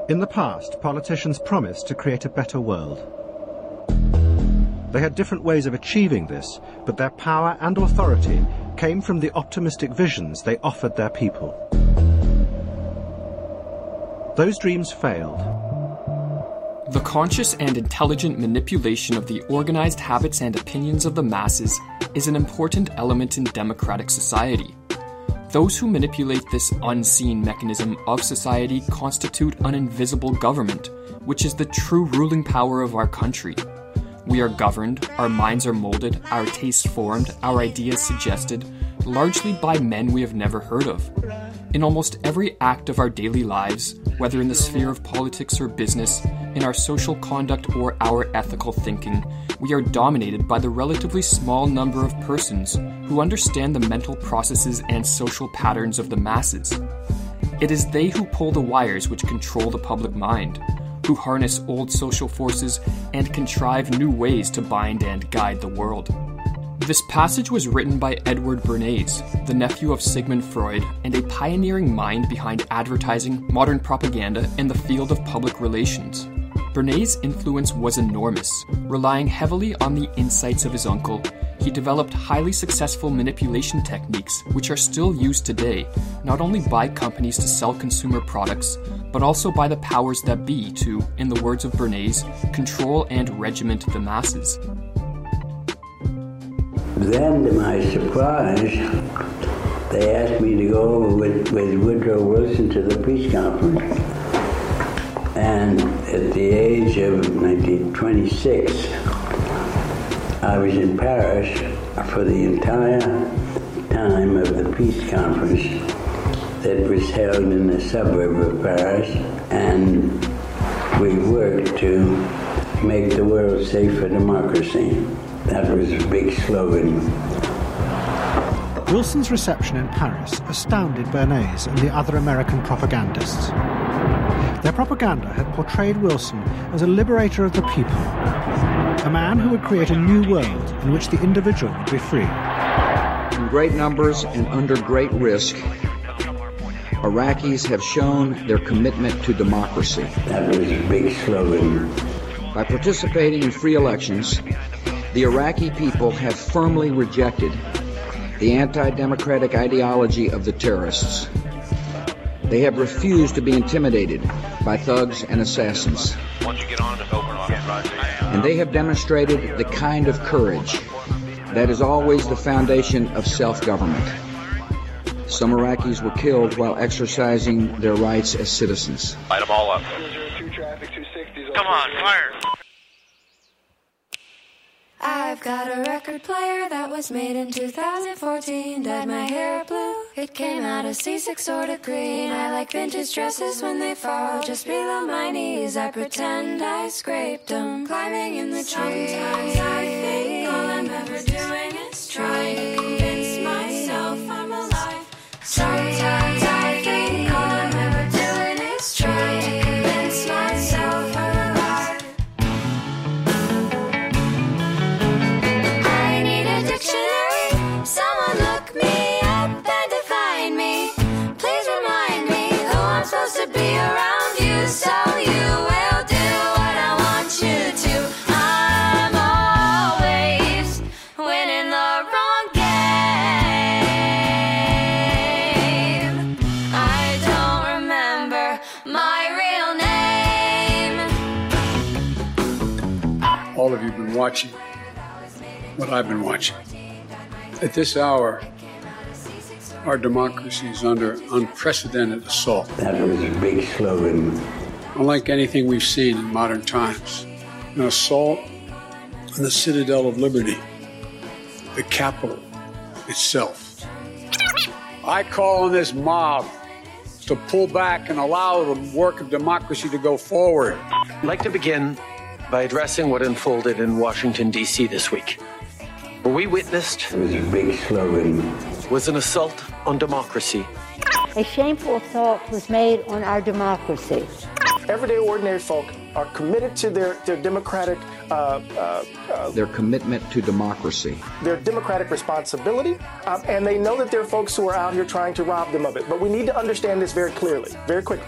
In the past, politicians promised to create a better world. They had different ways of achieving this, but their power and authority came from the optimistic visions they offered their people. Those dreams failed. The conscious and intelligent manipulation of the organized habits and opinions of the masses is an important element in democratic society. Those who manipulate this unseen mechanism of society constitute an invisible government, which is the true ruling power of our country. We are governed, our minds are molded, our tastes formed, our ideas suggested, largely by men we have never heard of. In almost every act of our daily lives, whether in the sphere of politics or business, in our social conduct or our ethical thinking, we are dominated by the relatively small number of persons who understand the mental processes and social patterns of the masses. It is they who pull the wires which control the public mind, who harness old social forces and contrive new ways to bind and guide the world. This passage was written by Edward Bernays, the nephew of Sigmund Freud and a pioneering mind behind advertising, modern propaganda, and the field of public relations. Bernays' influence was enormous. Relying heavily on the insights of his uncle, he developed highly successful manipulation techniques which are still used today, not only by companies to sell consumer products, but also by the powers that be to, in the words of Bernays, control and regiment the masses. Then, to my surprise, they asked me to go over with Woodrow Wilson to the peace conference. And at the age of 26, I was in Paris for the entire time of the peace conference that was held in the suburb of Paris, and we worked to make the world safe for democracy. That was a big slogan. Wilson's reception in Paris astounded Bernays and the other American propagandists. Their propaganda had portrayed Wilson as a liberator of the people, a man who would create a new world in which the individual would be free. In great numbers and under great risk, Iraqis have shown their commitment to democracy. That was a big slogan. By participating in free elections, the Iraqi people have firmly rejected the anti-democratic ideology of the terrorists. They have refused to be intimidated by thugs and assassins. And they have demonstrated the kind of courage that is always the foundation of self-government. Some Iraqis were killed while exercising their rights as citizens. Light them all up. Come on, fire! I've got a record player that was made in 2014. Dyed my hair blue, it came out a C6 sort of green. I like vintage dresses when they fall just below my knees. I pretend I scraped them, climbing in the trees. Sometimes I think all I'm ever doing is trying to convince myself I'm alive. Sometimes I think all I'm ever doing is trying to convince myself I'm alive. Someone look me up and define me. Please remind me who I'm supposed to be around you, so you will do what I want you to. I'm always winning the wrong game. I don't remember my real name. All of you have been watching what I've been watching. At this hour, our democracy is under unprecedented assault. That was a big slogan. Unlike anything we've seen in modern times, an assault on the citadel of liberty, the Capitol itself. I call on this mob to pull back and allow the work of democracy to go forward. I'd like to begin by addressing what unfolded in Washington, D.C. this week. What we witnessed It was a big slogan. was an assault on democracy. A shameful assault was made on our democracy. Everyday ordinary folk are committed to their democratic Their commitment to democracy. their democratic responsibility, and they know that there are folks who are out here trying to rob them of it. But we need to understand this very clearly, very quickly.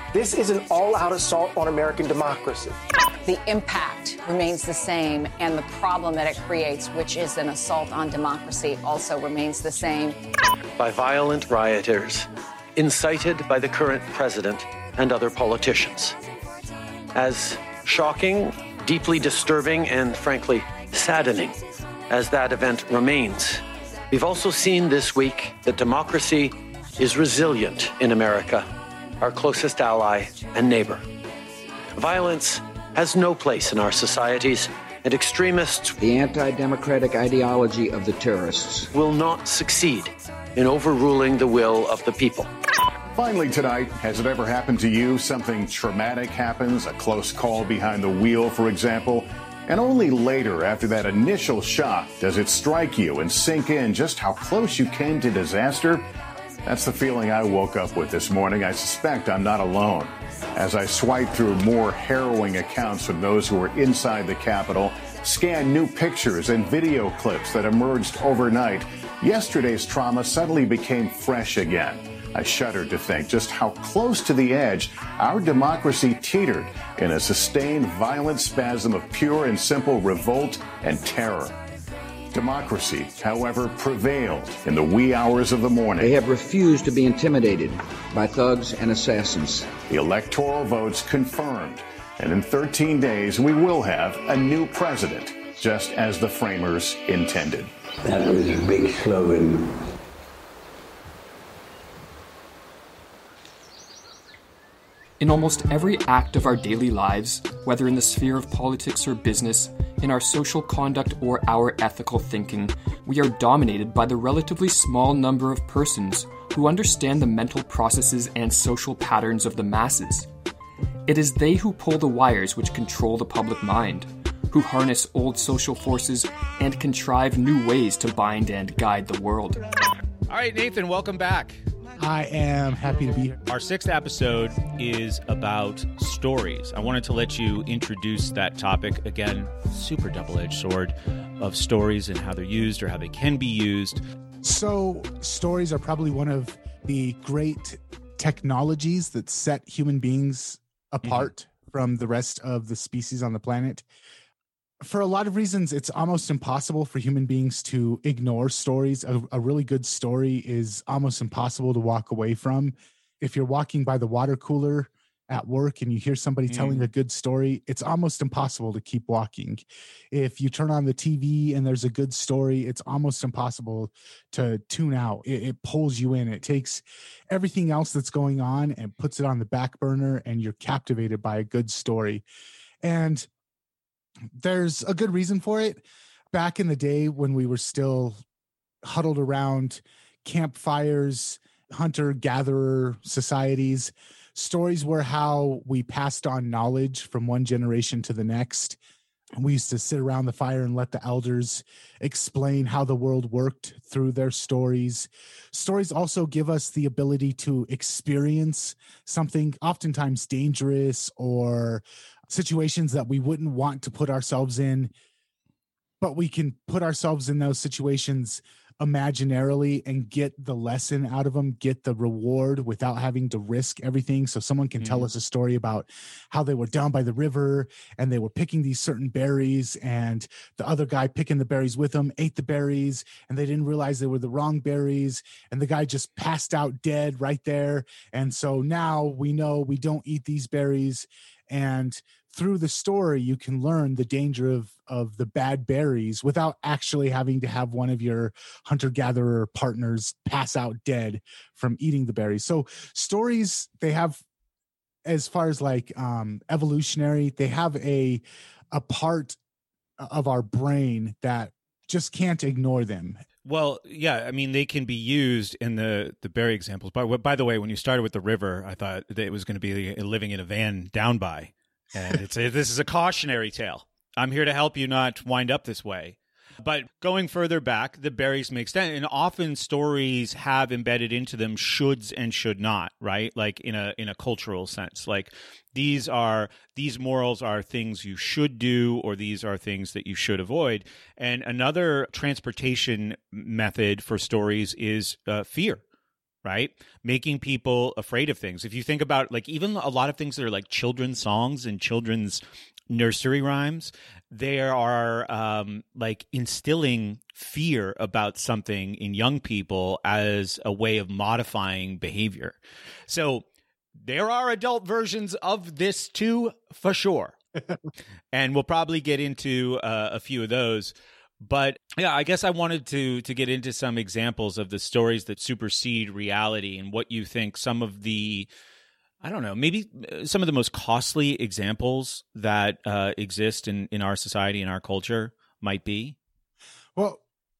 This is an all-out assault on American democracy. The impact remains the same, and the problem that it creates, which is an assault on democracy, also remains the same. By violent rioters, incited by the current president and other politicians. As shocking, deeply disturbing, and frankly, saddening as that event remains, we've also seen this week that democracy is resilient in America, our closest ally and neighbor. Violence has no place in our societies, and extremists, the anti-democratic ideology of the terrorists, will not succeed in overruling the will of the people. Finally tonight, has it ever happened to you? Something traumatic happens, a close call behind the wheel, for example, and only later, after that initial shock, does it strike you and sink in just how close you came to disaster? That's the feeling I woke up with this morning. I suspect I'm not alone. As I swipe through more harrowing accounts from those who were inside the Capitol, scan new pictures and video clips that emerged overnight, yesterday's trauma suddenly became fresh again. I shudder to think just how close to the edge our democracy teetered in a sustained violent spasm of pure and simple revolt and terror. Democracy, however, prevailed in the wee hours of the morning. They have refused to be intimidated by thugs and assassins. The electoral votes confirmed, and in 13 days we will have a new president, just as the framers intended. That was a big slogan. In almost every act of our daily lives, whether in the sphere of politics or business, in our social conduct or our ethical thinking, we are dominated by the relatively small number of persons who understand the mental processes and social patterns of the masses. It is they who pull the wires which control the public mind, who harness old social forces and contrive new ways to bind and guide the world. All right, Nathan, welcome back. I am happy to be here. Our 6th episode is about stories. I wanted to let you introduce that topic. Again, super double-edged sword of stories and how they're used or how they can be used. So stories are probably one of the great technologies that set human beings apart from the rest of the species on the planet. For a lot of reasons, it's almost impossible for human beings to ignore stories. A really good story is almost impossible to walk away from. If you're walking by the water cooler at work and you hear somebody telling a good story, it's almost impossible to keep walking. If you turn on the TV and there's a good story, it's almost impossible to tune out. It pulls you in. It takes everything else that's going on and puts it on the back burner, and you're captivated by a good story. And there's a good reason for it. Back in the day when we were still huddled around campfires, hunter-gatherer societies, stories were how we passed on knowledge from one generation to the next. We used to sit around the fire and let the elders explain how the world worked through their stories. Stories also give us the ability to experience something oftentimes dangerous or situations that we wouldn't want to put ourselves in, but we can put ourselves in those situations imaginarily and get the lesson out of them, get the reward without having to risk everything. So someone can tell us a story about how they were down by the river and they were picking these certain berries, and the other guy picking the berries with them ate the berries and they didn't realize they were the wrong berries, and the guy just passed out dead right there. And so now we know we don't eat these berries. And through the story, you can learn the danger of the bad berries without actually having to have one of your hunter-gatherer partners pass out dead from eating the berries. So stories, they have, as far as like evolutionary, they have a part of our brain that just can't ignore them. Well, yeah, I mean, they can be used in the berry examples. By the way, when you started with the river, I thought that it was going to be living in a van down by. And this is a cautionary tale. I'm here to help you not wind up this way. But going further back, the berries make sense. And often stories have embedded into them shoulds and should not, right? Like in a cultural sense. Like these morals are things you should do, or these are things that you should avoid. And another transportation method for stories is fear. right? Making people afraid of things. If you think about like even a lot of things that are like children's songs and children's nursery rhymes, they are like instilling fear about something in young people as a way of modifying behavior. So there are adult versions of this too, for sure. And we'll probably get into a few of those. But yeah, I guess I wanted to get into some examples of the stories that supersede reality and what you think some of the, I don't know, maybe some of the most costly examples that exist in our society, in our culture might be. Well,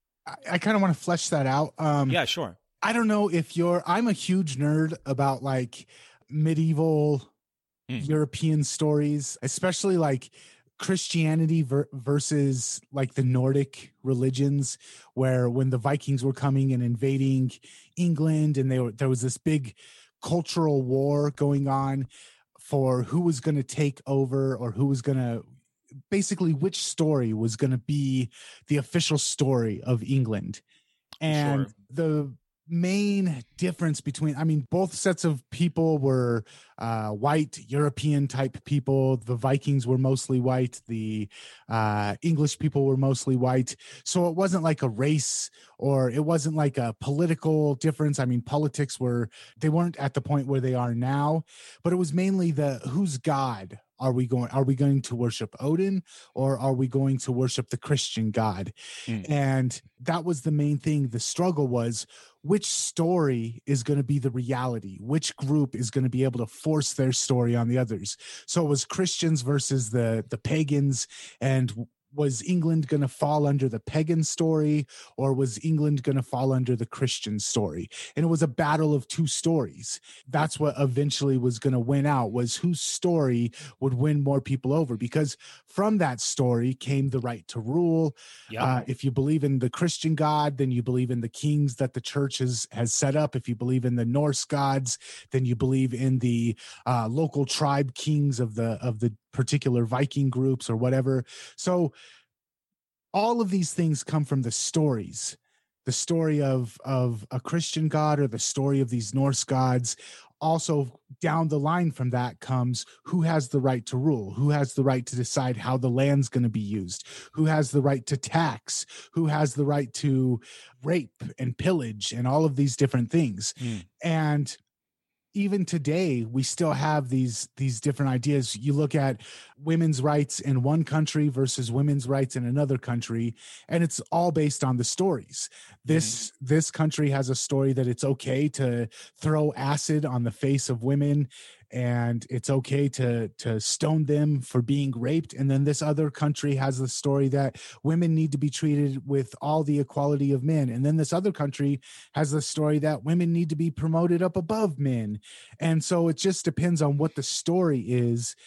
I kind of want to flesh that out. Yeah, sure. I don't know if I'm a huge nerd about like medieval European stories, especially like Christianity versus like the Nordic religions, where when the Vikings were coming and invading England, and there was this big cultural war going on for who was going to take over, or who was going to basically which story was going to be the official story of England. And the main difference between, I mean, both sets of people were white European type people. The Vikings were mostly white. The English people were mostly white. So it wasn't like a race, or it wasn't like a political difference. I mean, politics they weren't at the point where they are now, but it was mainly whose God are we going to worship, Odin, or are we going to worship the Christian God? And that was the main thing. The struggle was, which story is going to be the reality? Which group is going to be able to force their story on the others? So it was Christians versus the pagans. And was England going to fall under the pagan story, or was England going to fall under the Christian story? And it was a battle of two stories. That's what eventually was going to win out, was whose story would win more people over, because from that story came the right to rule. If you believe in the Christian God, then you believe in the kings that the church has set up. If you believe in the Norse gods, then you believe in the local tribe kings of the particular Viking groups or whatever. So all of these things come from the stories, the story of a Christian God, or the story of these Norse gods. Also down the line from that comes who has the right to rule, who has the right to decide how the land's going to be used, who has the right to tax, who has the right to rape and pillage, and all of these different things. And even today, we still have these different ideas. You look at women's rights in one country versus women's rights in another country, and it's all based on the stories. This country has a story that it's okay to throw acid on the face of women, and it's okay to stone them for being raped. And then this other country has the story that women need to be treated with all the equality of men. And then this other country has the story that women need to be promoted up above men. And so it just depends on what the story is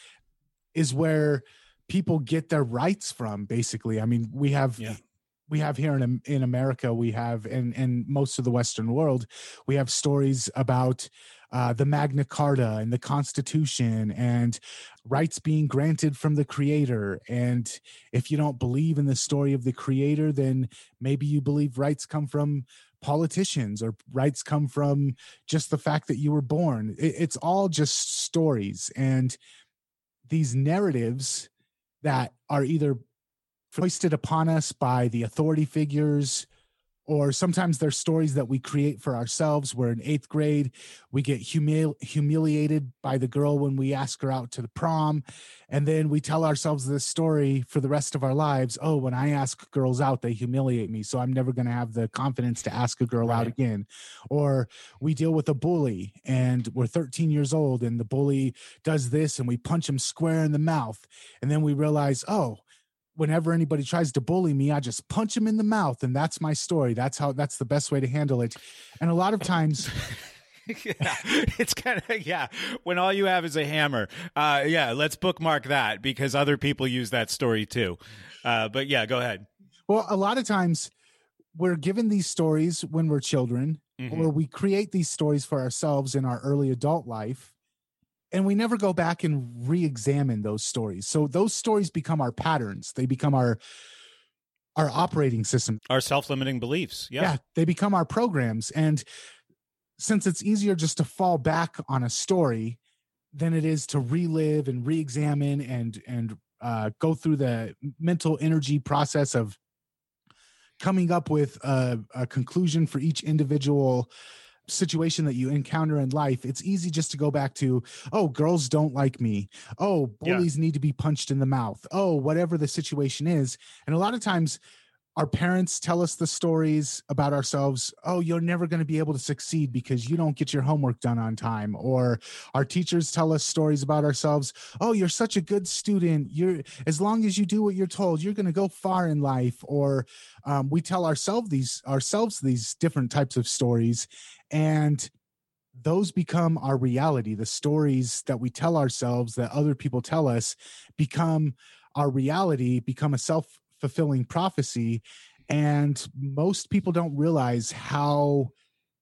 where people get their rights from, basically. I mean, we have here in America, we have, and most of the Western world, we have stories about the Magna Carta and the Constitution and rights being granted from the Creator. And if you don't believe in the story of the Creator, then maybe you believe rights come from politicians, or rights come from just the fact that you were born. It's all just stories. And these narratives that are either foisted upon us by the authority figures, or sometimes they're stories that we create for ourselves. We're in 8th grade. We get humiliated by the girl when we ask her out to the prom. And then we tell ourselves this story for the rest of our lives. Oh, when I ask girls out, they humiliate me, so I'm never going to have the confidence to ask a girl out again. Or we deal with a bully, and we're 13 years old, and the bully does this, and we punch him square in the mouth. And then we realize, oh, whenever anybody tries to bully me, I just punch him in the mouth, and that's my story. That's the best way to handle it. And a lot of times it's kind of, when all you have is a hammer. Let's bookmark that, because other people use that story too. But yeah, go ahead. Well, a lot of times we're given these stories when we're children, or we create these stories for ourselves in our early adult life, and we never go back and re-examine those stories. So those stories become our patterns. They become our operating system. Our self-limiting beliefs. Yeah, they become our programs. And since it's easier just to fall back on a story than it is to relive and re-examine and go through the mental energy process of coming up with a conclusion for each individual situation that you encounter in life, it's easy just to go back to, oh, girls don't like me. Oh, bullies need to be punched in the mouth. Oh, whatever the situation is. And a lot of times our parents tell us the stories about ourselves. Oh, you're never going to be able to succeed because you don't get your homework done on time. Or our teachers tell us stories about ourselves. Oh, you're such a good student. As long as you do what you're told, you're going to go far in life. Or we tell ourselves these different types of stories, and those become our reality. The stories that we tell ourselves that other people tell us become our reality, become a self-fulfilling prophecy. And most people don't realize how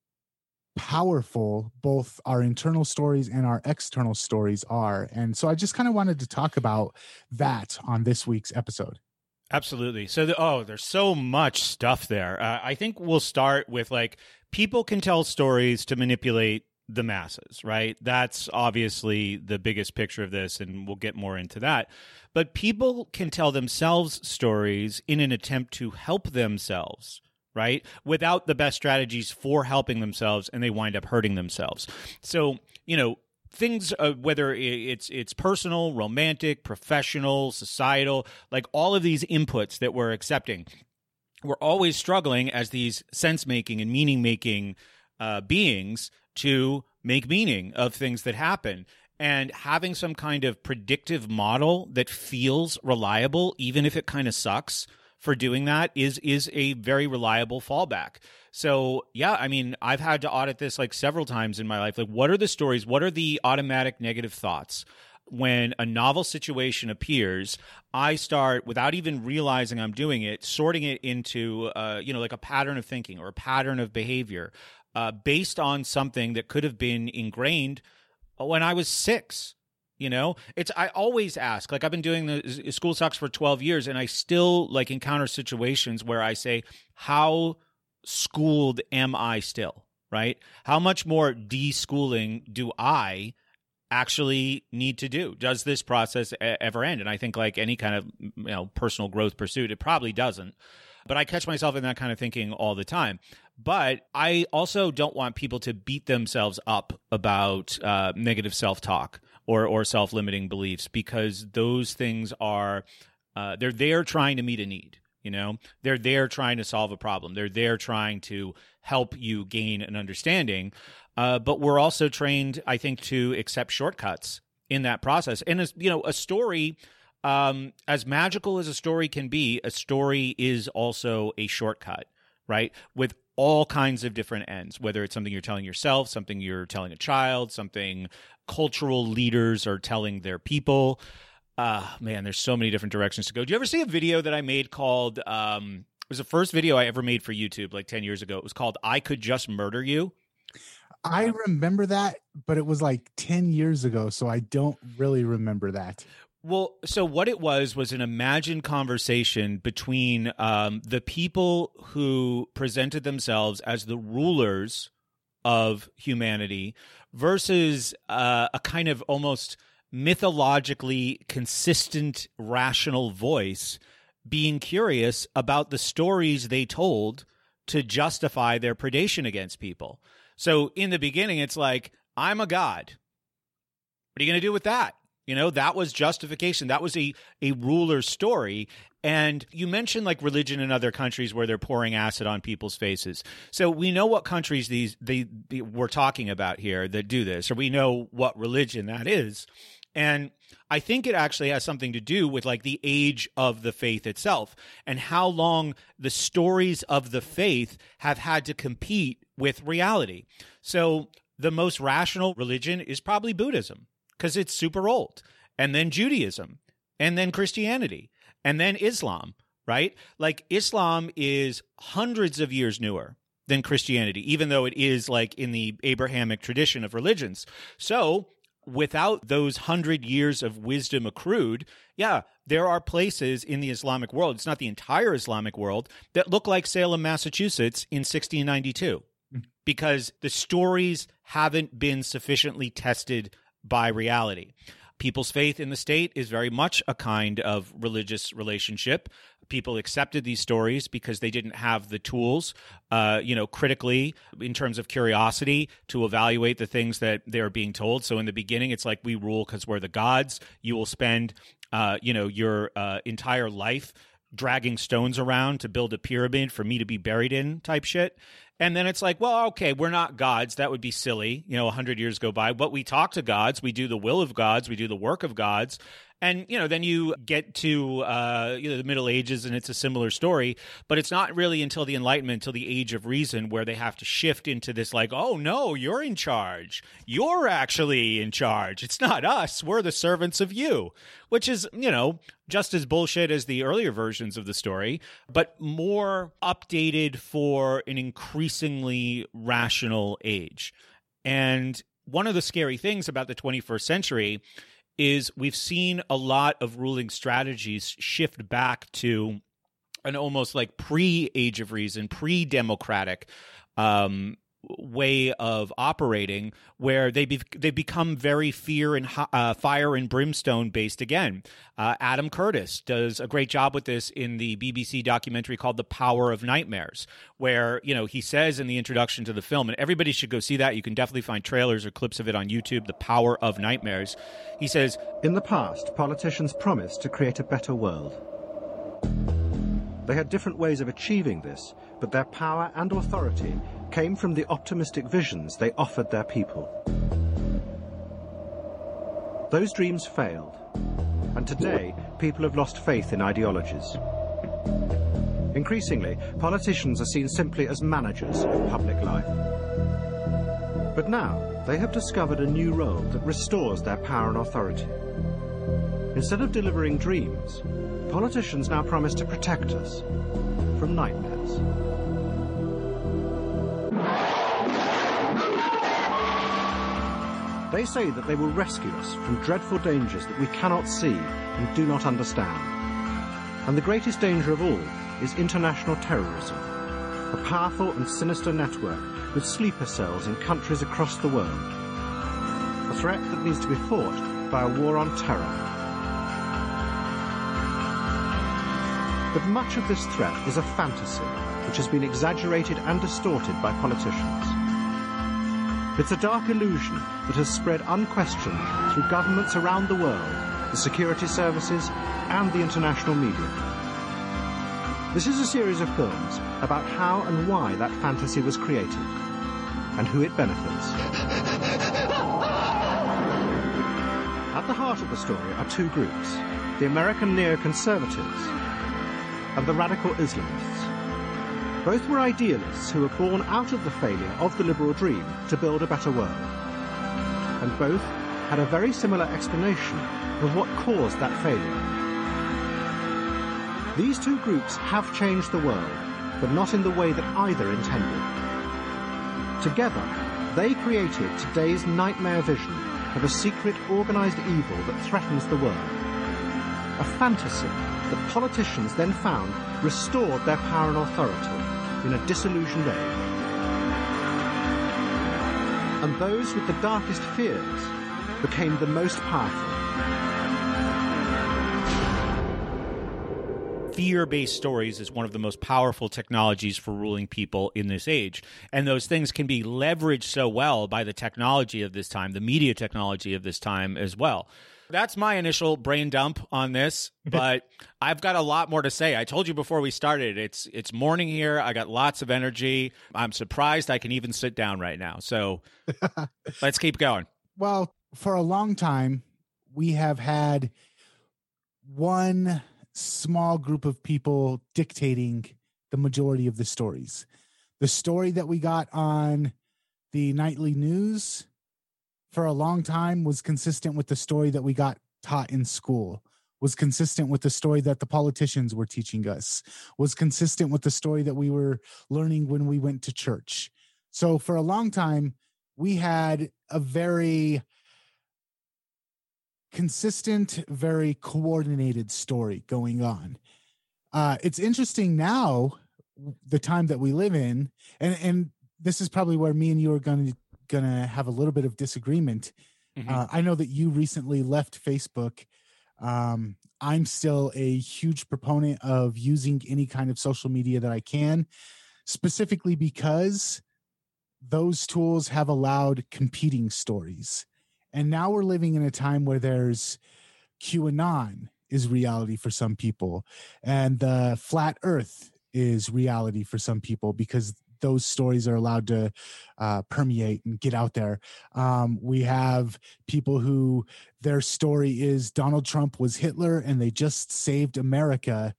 powerful both our internal stories and our external stories are. And so I just kind of wanted to talk about that on this week's episode. Absolutely. So, there's so much stuff there. I think we'll start with people can tell stories to manipulate the masses, right? That's obviously the biggest picture of this, and we'll get more into that. But people can tell themselves stories in an attempt to help themselves, right? Without the best strategies for helping themselves, and they wind up hurting themselves. So, things, whether it's personal, romantic, professional, societal, all of these inputs that we're accepting, we're always struggling as these sense-making and meaning-making beings to make meaning of things that happen. And having some kind of predictive model that feels reliable, even if it kind of sucks, for doing that is a very reliable fallback. So, yeah, I mean, I've had to audit this several times in my life. What are the stories? What are the automatic negative thoughts? When a novel situation appears, I start, without even realizing I'm doing it, sorting it into, a pattern of thinking or a pattern of behavior based on something that could have been ingrained when I was 6. I always ask, I've been doing the School Sucks for 12 years, and I still encounter situations where I say, how schooled am I still, right? How much more deschooling do I actually need to do? Does this process ever end? And I think any kind of, personal growth pursuit, it probably doesn't. But I catch myself in that kind of thinking all the time. But I also don't want people to beat themselves up about negative self-talk or self-limiting beliefs, because those things are, they're there trying to meet a need. They're there trying to solve a problem. They're there trying to help you gain an understanding. But we're also trained, I think, to accept shortcuts in that process. And a story, as magical as a story can be, a story is also a shortcut, right? With all kinds of different ends, whether it's something you're telling yourself, something you're telling a child, something cultural leaders are telling their people. Man, there's so many different directions to go. Do you ever see a video that I made called, it was the first video I ever made for YouTube 10 years ago. It was called I Could Just Murder You. I remember that, but it was 10 years ago, so I don't really remember that. Well, so what it was an imagined conversation between the people who presented themselves as the rulers of humanity versus a kind of almost mythologically consistent, rational voice being curious about the stories they told to justify their predation against people. So in the beginning, it's I'm a god. What are you going to do with that? That was justification. That was a ruler story. And you mentioned religion in other countries where they're pouring acid on people's faces. So we know what countries we're talking about here that do this, or we know what religion that is. And I think it actually has something to do with the age of the faith itself and how long the stories of the faith have had to compete with reality. So the most rational religion is probably Buddhism, because it's super old, and then Judaism, and then Christianity, and then Islam, right? Islam is hundreds of years newer than Christianity, even though it is in the Abrahamic tradition of religions. So without those 100 years of wisdom accrued, there are places in the Islamic world, it's not the entire Islamic world, that look like Salem, Massachusetts in 1692. because the stories haven't been sufficiently tested by reality. People's faith in the state is very much a kind of religious relationship. People accepted these stories because they didn't have the tools, critically, in terms of curiosity, to evaluate the things that they're being told. So in the beginning, it's like, we rule because we're the gods. You will spend, your entire life dragging stones around to build a pyramid for me to be buried in, type shit. And then it's like, well, okay, we're not gods. That would be silly. 100 years go by. But we talk to gods. We do the will of gods. We do the work of gods. And, then you get to, the Middle Ages, and it's a similar story. But it's not really until the Enlightenment, until the Age of Reason, where they have to shift into this like, oh, no, you're in charge. You're actually in charge. It's not us. We're the servants of you, which is, just as bullshit as the earlier versions of the story, but more updated for an increasingly rational age. And one of the scary things about the 21st century is we've seen a lot of ruling strategies shift back to an almost like pre-Age of Reason, pre-democratic way of operating, where they've become very fear and fire and brimstone based again. Adam Curtis does a great job with this in the BBC documentary called The Power of Nightmares, where, he says in the introduction to the film, and everybody should go see that. You can definitely find trailers or clips of it on YouTube, The Power of Nightmares. He says, in the past, politicians promised to create a better world. They had different ways of achieving this, but their power and authority came from the optimistic visions they offered their people. Those dreams failed, and today people have lost faith in ideologies. Increasingly, politicians are seen simply as managers of public life. But now, they have discovered a new role that restores their power and authority. Instead of delivering dreams, politicians now promise to protect us from nightmares. They say that they will rescue us from dreadful dangers that we cannot see and do not understand. And the greatest danger of all is international terrorism, a powerful and sinister network with sleeper cells in countries across the world. A threat that needs to be fought by a war on terror. But much of this threat is a fantasy which has been exaggerated and distorted by politicians. It's a dark illusion that has spread unquestioned through governments around the world, the security services, and the international media. This is a series of films about how and why that fantasy was created, and who it benefits. At the heart of the story are two groups, the American neoconservatives and the radical Islamists. Both were idealists who were born out of the failure of the liberal dream to build a better world. And both had a very similar explanation of what caused that failure. These two groups have changed the world, but not in the way that either intended. Together, they created today's nightmare vision of a secret, organized evil that threatens the world. A fantasy that politicians then found restored their power and authority in a disillusioned age. And those with the darkest fears became the most powerful. Fear-based stories is one of the most powerful technologies for ruling people in this age. And those things can be leveraged so well by the technology of this time, the media technology of this time as well. That's my initial brain dump on this, but I've got a lot more to say. I told you before we started, it's morning here. I got lots of energy. I'm surprised I can even sit down right now. So let's keep going. Well, for a long time, we have had one small group of people dictating the majority of the stories. The story that we got on the nightly news for a long time was consistent with the story that we got taught in school, was consistent with the story that the politicians were teaching us, was consistent with the story that we were learning when we went to church. So for a long time, we had a very consistent, very coordinated story going on. It's interesting now, the time that we live in, and this is probably where me and you are gonna have a little bit of disagreement. I know that you recently left Facebook. I'm still a huge proponent of using any kind of social media that I can, specifically because those tools have allowed competing stories. And now we're living in a time where there's QAnon is reality for some people, and the flat earth is reality for some people because those stories are allowed to permeate and get out there. We have people who their story is Donald Trump was Hitler and they just saved America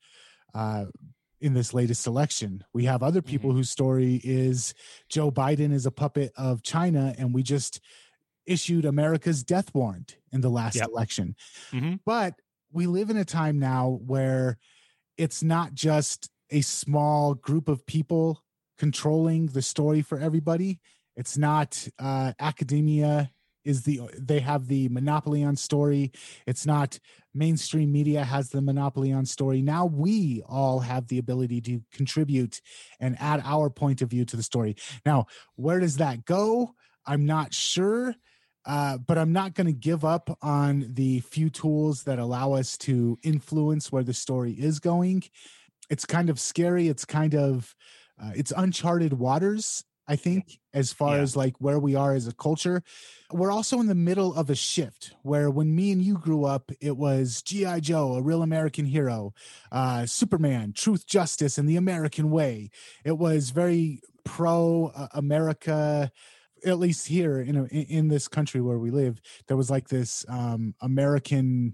in this latest election. We have other people whose story is Joe Biden is a puppet of China and we just issued America's death warrant in the last election. But we live in a time now where it's not just a small group of people controlling the story for everybody. It's not academia they have the monopoly on story. It's not mainstream media has the monopoly on story. Now we all have the ability to contribute and add our point of view to the story. Now, where does that go? I'm not sure. But I'm not going to give up on the few tools that allow us to influence where the story is going. It's kind of scary. It's kind of, it's uncharted waters, I think, as far as like where we are as a culture. We're also in the middle of a shift where when me and you grew up, it was G.I. Joe, a real American hero, Superman, truth, justice, and the American way. It was very pro-America. At least here in this country where we live, there was like this American,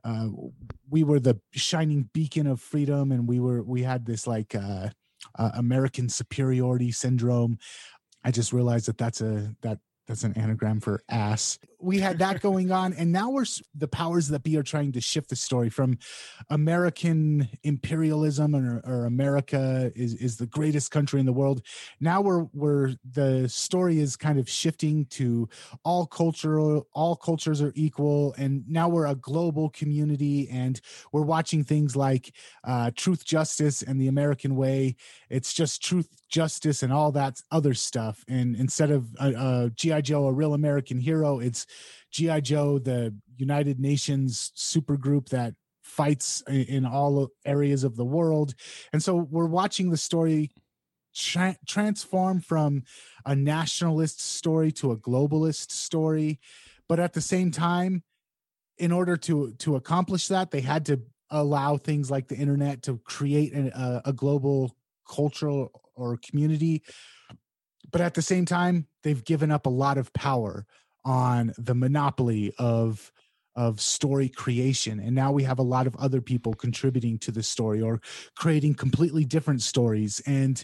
we were the shining beacon of freedom. And we had this like American superiority syndrome. I just realized that's an anagram for ass. We had that going on. And now the powers that be are trying to shift the story from American imperialism or America is the greatest country in the world. Now the story is kind of shifting to all cultures are equal. And now we're a global community and we're watching things like Truth, Justice, and the American Way. It's just truth, justice, and all that other stuff. And instead of G.I. Joe, a real American hero, it's G.I. Joe, the United Nations supergroup that fights in all areas of the world. And so we're watching the story transform from a nationalist story to a globalist story. But at the same time, in order to accomplish that, they had to allow things like the internet to create a global cultural or community. But at the same time, they've given up a lot of power on the monopoly of story creation. And now we have a lot of other people contributing to the story or creating completely different stories. And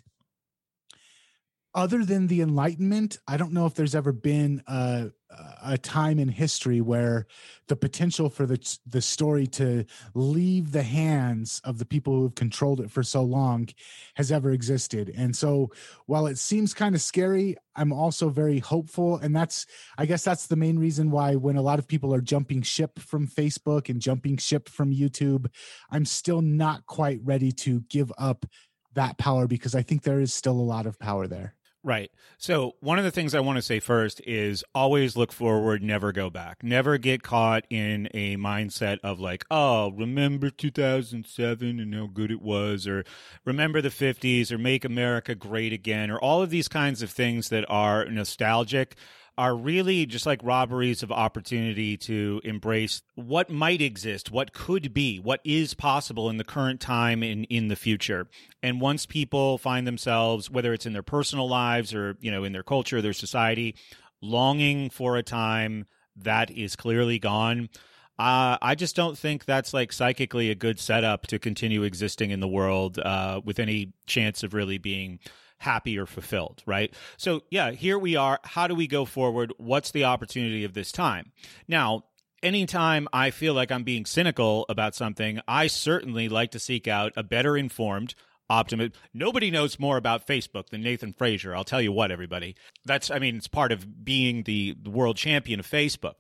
other than the Enlightenment, I don't know if there's ever been a time in history where the potential for the story to leave the hands of the people who have controlled it for so long has ever existed. And so while it seems kind of scary, I'm also very hopeful. And I guess that's the main reason why when a lot of people are jumping ship from Facebook and jumping ship from YouTube, I'm still not quite ready to give up that power because I think there is still a lot of power there. Right. So one of the things I want to say first is always look forward, never go back. Never get caught in a mindset of like, oh, remember 2007 and how good it was, or remember the 50s, or make America great again, or all of these kinds of things that are nostalgic are really just like robberies of opportunity to embrace what might exist, what could be, what is possible in the current time and in the future. And once people find themselves, whether it's in their personal lives or, in their culture, their society, longing for a time that is clearly gone, I just don't think that's like psychically a good setup to continue existing in the world with any chance of really being happy or fulfilled, right? So yeah, here we are. How do we go forward? What's the opportunity of this time? Now, anytime I feel like I'm being cynical about something, I certainly like to seek out a better informed optimist. Nobody knows more about Facebook than Nathan Frazier. I'll tell you what, everybody. It's part of being the world champion of Facebook.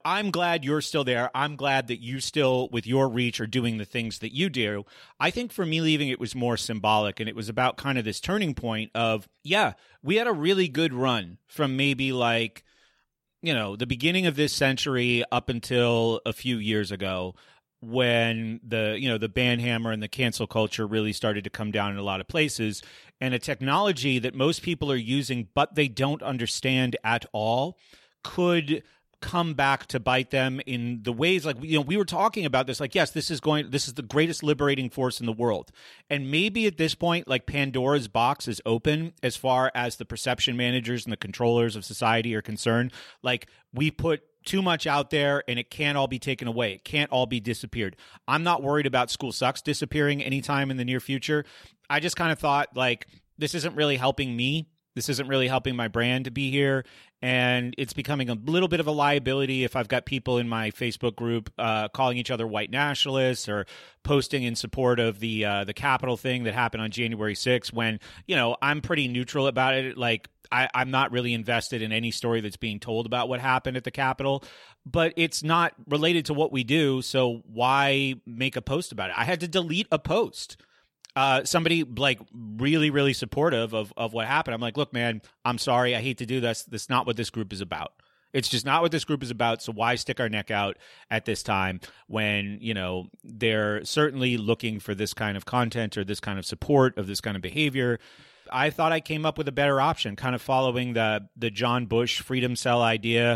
I'm glad you're still there. I'm glad that you still, with your reach, are doing the things that you do. I think for me leaving, it was more symbolic, and it was about kind of this turning point of, yeah, we had a really good run from maybe like, the beginning of this century up until a few years ago, when the ban hammer and the cancel culture really started to come down in a lot of places, and a technology that most people are using but they don't understand at all could come back to bite them in the ways like, we were talking about this, like, yes, this is the greatest liberating force in the world. And maybe at this point, like, Pandora's box is open as far as the perception managers and the controllers of society are concerned. Like, we put too much out there and it can't all be taken away. It can't all be disappeared. I'm not worried about School Sucks disappearing anytime in the near future. I just kind of thought, like, this isn't really helping me. This isn't really helping my brand to be here. And it's becoming a little bit of a liability if I've got people in my Facebook group calling each other white nationalists or posting in support of the Capitol thing that happened on January 6th, when, I'm pretty neutral about it. Like, I'm not really invested in any story that's being told about what happened at the Capitol, but it's not related to what we do. So why make a post about it? I had to delete a post. Somebody like really, really supportive of what happened. I'm like, look, man, I'm sorry. I hate to do this. That's not what this group is about. It's just not what this group is about. So why stick our neck out at this time when, they're certainly looking for this kind of content or this kind of support of this kind of behavior? I thought I came up with a better option, kind of following the John Bush Freedom Cell idea.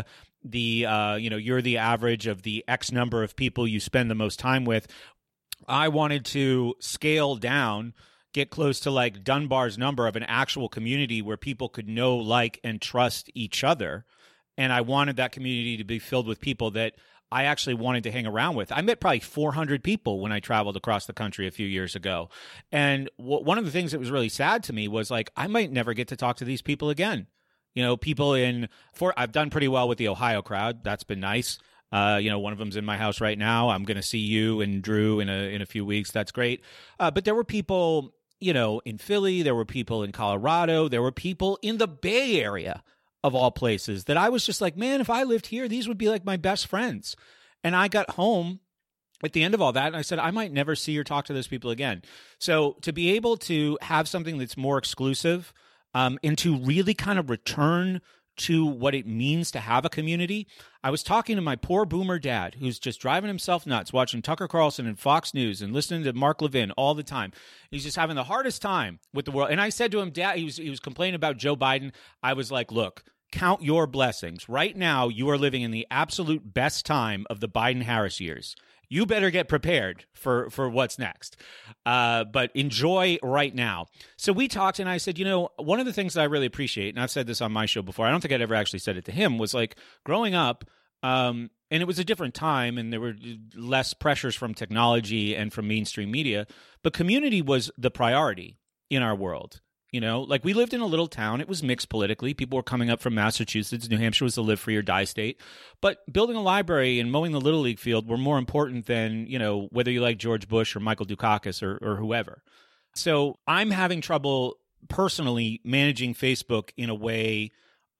You're the average of the X number of people you spend the most time with. I wanted to scale down, get close to like Dunbar's number of an actual community where people could know, like, and trust each other. And I wanted that community to be filled with people that I actually wanted to hang around with. I met probably 400 people when I traveled across the country a few years ago. And one of the things that was really sad to me was, like, I might never get to talk to these people again. People I've done pretty well with the Ohio crowd. That's been nice. One of them's in my house right now. I'm going to see you and Drew in a few weeks. That's great. But there were people, in Philly. There were people in Colorado. There were people in the Bay Area, of all places, that I was just like, man, if I lived here, these would be like my best friends. And I got home at the end of all that, and I said, I might never see or talk to those people again. So to be able to have something that's more exclusive, and to really kind of return to what it means to have a community. I was talking to my poor boomer dad who's just driving himself nuts, watching Tucker Carlson and Fox News and listening to Mark Levin all the time. He's just having the hardest time with the world. And I said to him, Dad, he was complaining about Joe Biden. I was like, look, count your blessings. Right now, you are living in the absolute best time of the Biden-Harris years. You better get prepared for what's next. But enjoy right now. So we talked, and I said, one of the things that I really appreciate, and I've said this on my show before, I don't think I'd ever actually said it to him, was like growing up, and it was a different time, and there were less pressures from technology and from mainstream media, but community was the priority in our world. Like, we lived in a little town. It was mixed politically. People were coming up from Massachusetts. New Hampshire was the live free or die state. But building a library and mowing the Little League field were more important than, whether you like George Bush or Michael Dukakis or whoever. So I'm having trouble personally managing Facebook in a way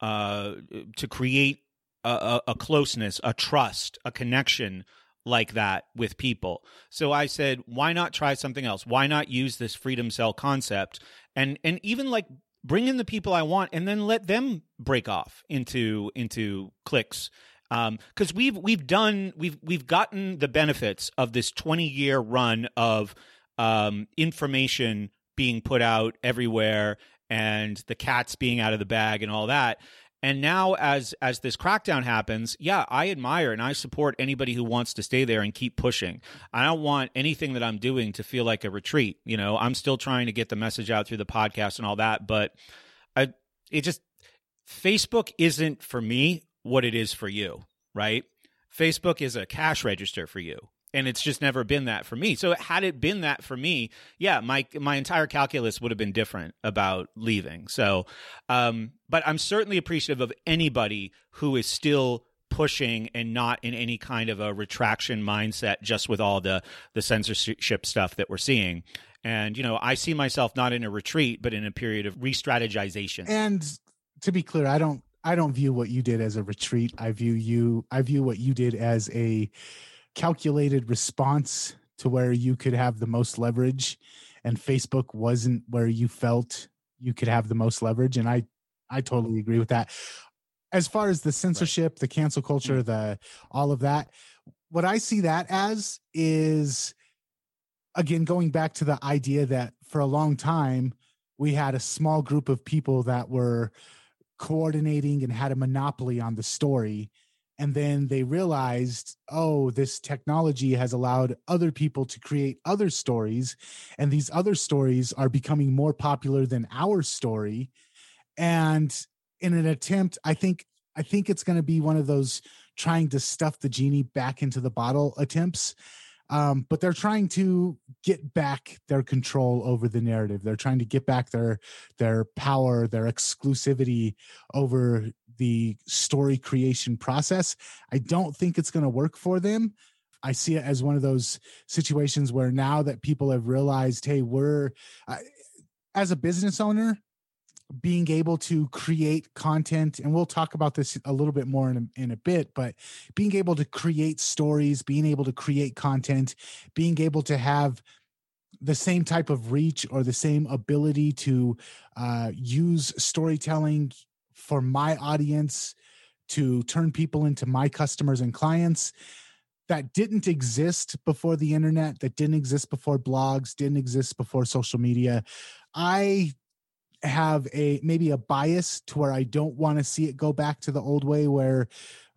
to create a closeness, a trust, a connection like that with people. So I said, why not try something else? Why not use this Freedom Cell concept and even like bring in the people I want and then let them break off into cliques? Because we've gotten the benefits of this 20-year run of information being put out everywhere and the cats being out of the bag and all that. And now as this crackdown happens, yeah, I admire and I support anybody who wants to stay there and keep pushing. I don't want anything that I'm doing to feel like a retreat. I'm still trying to get the message out through the podcast and all that, but Facebook isn't for me what it is for you, right? Facebook is a cash register for you. And it's just never been that for me. So had it been that for me, yeah, my entire calculus would have been different about leaving. So, but I'm certainly appreciative of anybody who is still pushing and not in any kind of a retraction mindset, just with all the censorship stuff that we're seeing. And, I see myself not in a retreat, but in a period of re-strategization. And to be clear, I don't I don't view what you did as a retreat. I view what you did as a calculated response to where you could have the most leverage, and Facebook wasn't where you felt you could have the most leverage. And I totally agree with that. As far as the censorship, the cancel culture, all of that, what I see that as is, again, going back to the idea that for a long time, we had a small group of people that were coordinating and had a monopoly on the story. And then they realized, oh, this technology has allowed other people to create other stories. And these other stories are becoming more popular than our story. And in an attempt, I think it's going to be one of those trying to stuff the genie back into the bottle attempts. But they're trying to get back their control over the narrative. They're trying to get back their power, their exclusivity over the story creation process. I don't think it's going to work for them. I see it as one of those situations where now that people have realized, hey, we're as a business owner, being able to create content, and we'll talk about this a little bit more in a bit, but being able to create stories, being able to create content, being able to have the same type of reach or the same ability to use storytelling for my audience to turn people into my customers and clients, that didn't exist before the internet, that didn't exist before blogs, didn't exist before social media. I have maybe a bias to where I don't want to see it go back to the old way where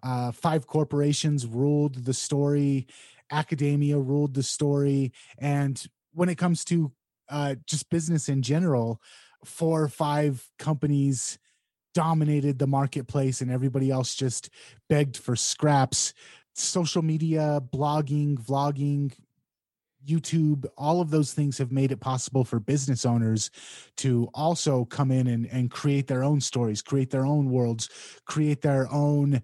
5 corporations ruled the story, academia ruled the story. And when it comes to just business in general, 4 or 5 companies dominated the marketplace and everybody else just begged for scraps. Social media, blogging, vlogging, YouTube, all of those things have made it possible for business owners to also come in and create their own stories, create their own worlds, create their own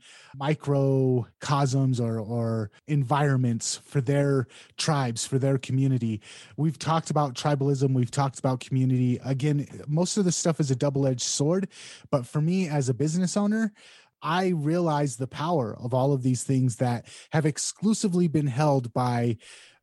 microcosms or environments for their tribes, for their community. We've talked about tribalism. We've talked about community. Again, most of this stuff is a double-edged sword. But for me as a business owner, I realize the power of all of these things that have exclusively been held by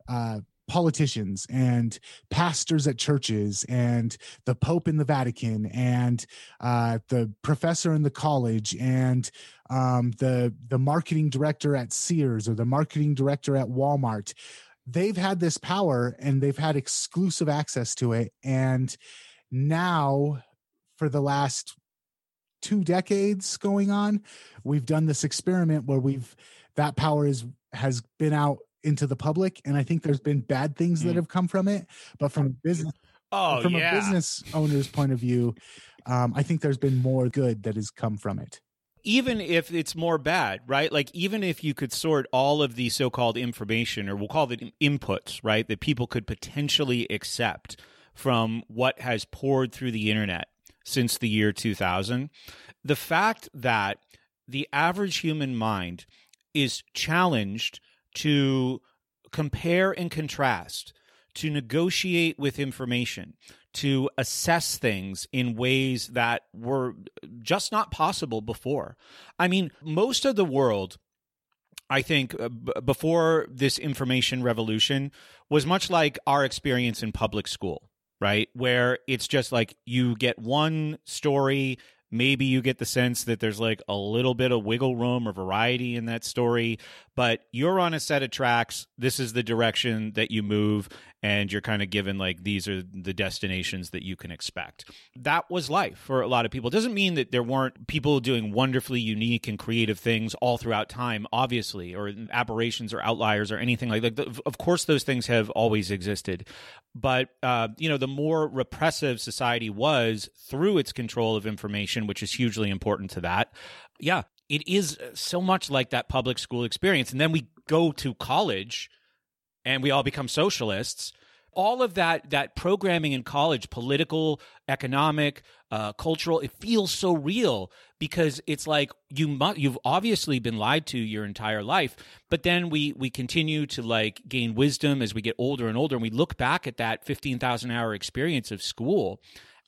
politicians and pastors at churches and the Pope in the Vatican and the professor in the college and the marketing director at Sears or the marketing director at Walmart. They've had this power and they've had exclusive access to it. And now for the last 2 decades going on, we've done this experiment where that power has been out into the public, and I think there's been bad things that have come from it. But from a business owner's point of view, I think there's been more good that has come from it. Even if it's more bad, right? Like even if you could sort all of the so-called information, or we'll call it inputs, right, that people could potentially accept from what has poured through the internet since the year 2000, the fact that the average human mind is challenged to compare and contrast, to negotiate with information, to assess things in ways that were just not possible before. I mean, most of the world, I think, before this information revolution was much like our experience in public school, right? Where it's just like you get one story. Maybe you get the sense that there's like a little bit of wiggle room or variety in that story, but you're on a set of tracks. This is the direction that you move, and you're kind of given like these are the destinations that you can expect. That was life for a lot of people. It doesn't mean that there weren't people doing wonderfully unique and creative things all throughout time, obviously, or aberrations or outliers or anything like that. Of course, those things have always existed. But, the more repressive society was through its control of information, which is hugely important to that. Yeah, it is so much like that public school experience. And then we go to college and we all become socialists. All of that programming in college, political, economic, cultural, it feels so real because it's like you've obviously been lied to your entire life. But then we continue to like gain wisdom as we get older and older, and we look back at that 15,000 hour experience of school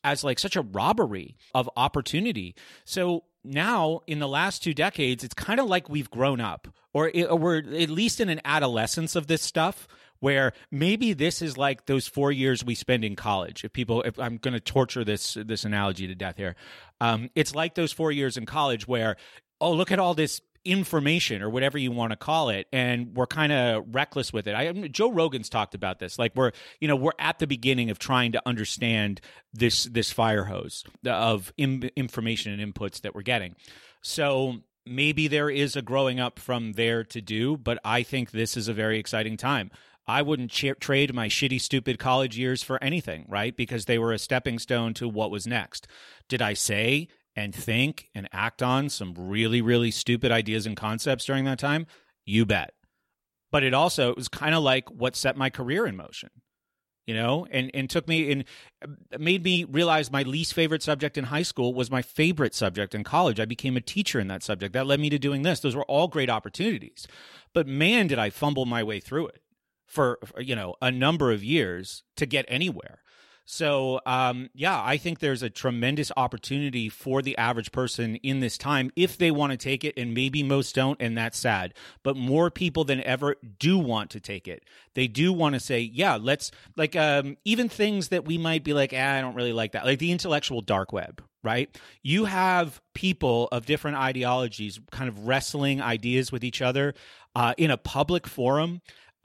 as like such a robbery of opportunity. So now in the last 2 decades, it's kind of like we've grown up, or we're at least in an adolescence of this stuff, where maybe this is like those 4 years we spend in college. If I'm going to torture this analogy to death here, it's like those 4 years in college where, oh, look at all this information or whatever you want to call it, and we're kind of reckless with it. Joe Rogan's talked about this. Like we're at the beginning of trying to understand this fire hose of information and inputs that we're getting. So maybe there is a growing up from there to do, but I think this is a very exciting time. I wouldn't trade my shitty, stupid college years for anything, right? Because they were a stepping stone to what was next. Did I say and think and act on some really, really stupid ideas and concepts during that time? You bet. But it was kind of like what set my career in motion, and took me in, made me realize my least favorite subject in high school was my favorite subject in college. I became a teacher in that subject. That led me to doing this. Those were all great opportunities. But man, did I fumble my way through it for a number of years to get anywhere. So, I think there's a tremendous opportunity for the average person in this time if they want to take it, and maybe most don't, and that's sad. But more people than ever do want to take it. They do want to say, yeah, let's, like, even things that we might be like, I don't really like that, like the intellectual dark web, right? You have people of different ideologies kind of wrestling ideas with each other in a public forum,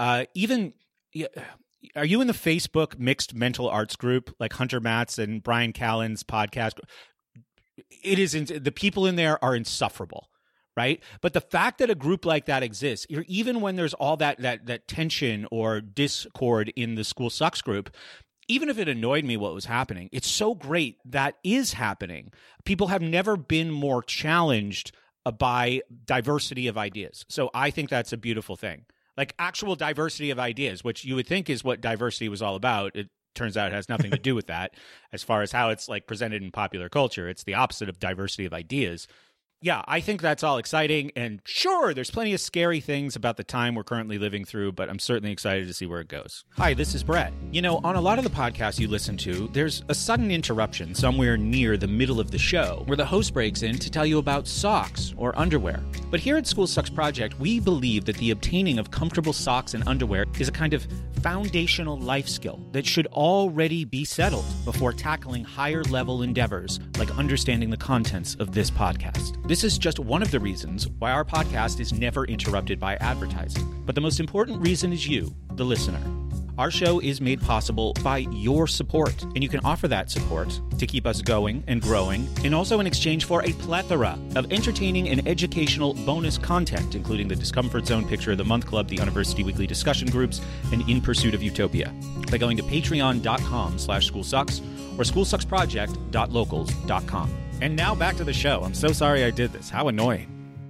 Are you in the Facebook mixed mental arts group, like Hunter Matz and Brian Callen's podcast? It is the people in there are insufferable, right? But the fact that a group like that exists, even when there's all that tension or discord in the School Sucks group, even if it annoyed me what was happening, it's so great that is happening. People have never been more challenged by diversity of ideas. So I think that's a beautiful thing. Like actual diversity of ideas, which you would think is what diversity was all about. It turns out it has nothing to do with that as far as how it's like presented in popular culture. It's the opposite of diversity of ideas. Yeah, I think that's all exciting. And sure, there's plenty of scary things about the time we're currently living through, but I'm certainly excited to see where it goes. Hi, this is Brett. On a lot of the podcasts you listen to, there's a sudden interruption somewhere near the middle of the show where the host breaks in to tell you about socks or underwear. But here at School Sucks Project, we believe that the obtaining of comfortable socks and underwear is a kind of foundational life skill that should already be settled before tackling higher level endeavors like understanding the contents of this podcast. This is just one of the reasons why our podcast is never interrupted by advertising. But the most important reason is you, the listener. Our show is made possible by your support, and you can offer that support to keep us going and growing, and also in exchange for a plethora of entertaining and educational bonus content, including the Discomfort Zone Picture of the Month Club, the University Weekly discussion groups, and In Pursuit of Utopia, by going to patreon.com/schoolsucks or schoolsucksproject.locals.com. And now back to the show. I'm so sorry I did this. How annoying.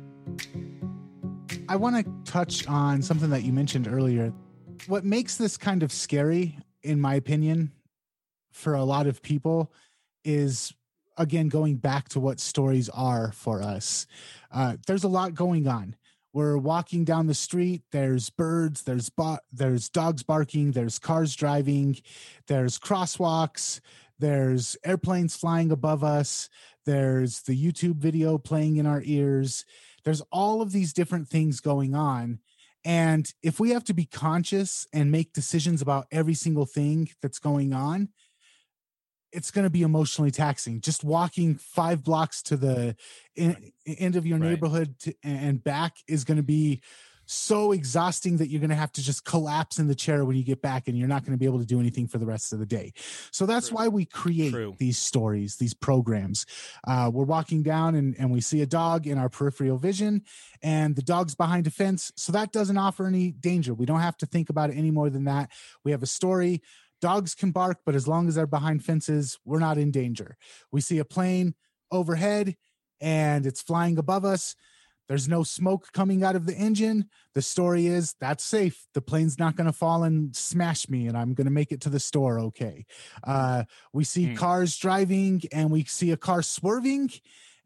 I want to touch on something that you mentioned earlier. What makes this kind of scary, in my opinion, for a lot of people is, again, going back to what stories are for us. There's a lot going on. We're walking down the street. There's birds. There's dogs barking. There's cars driving. There's crosswalks. There's airplanes flying above us. There's the YouTube video playing in our ears. There's all of these different things going on. And if we have to be conscious and make decisions about every single thing that's going on, it's going to be emotionally taxing. Just walking 5 blocks to the end of your neighborhood and back is going to be so exhausting that you're going to have to just collapse in the chair when you get back, and you're not going to be able to do anything for the rest of the day. So that's why we create these stories, these programs. We're walking down and we see a dog in our peripheral vision, and the dog's behind a fence. So that doesn't offer any danger. We don't have to think about it any more than that. We have a story. Dogs can bark, but as long as they're behind fences, we're not in danger. We see a plane overhead and it's flying above us. There's no smoke coming out of the engine. The story is that's safe. The plane's not going to fall and smash me, and I'm going to make it to the store okay. We see cars driving, and we see a car swerving,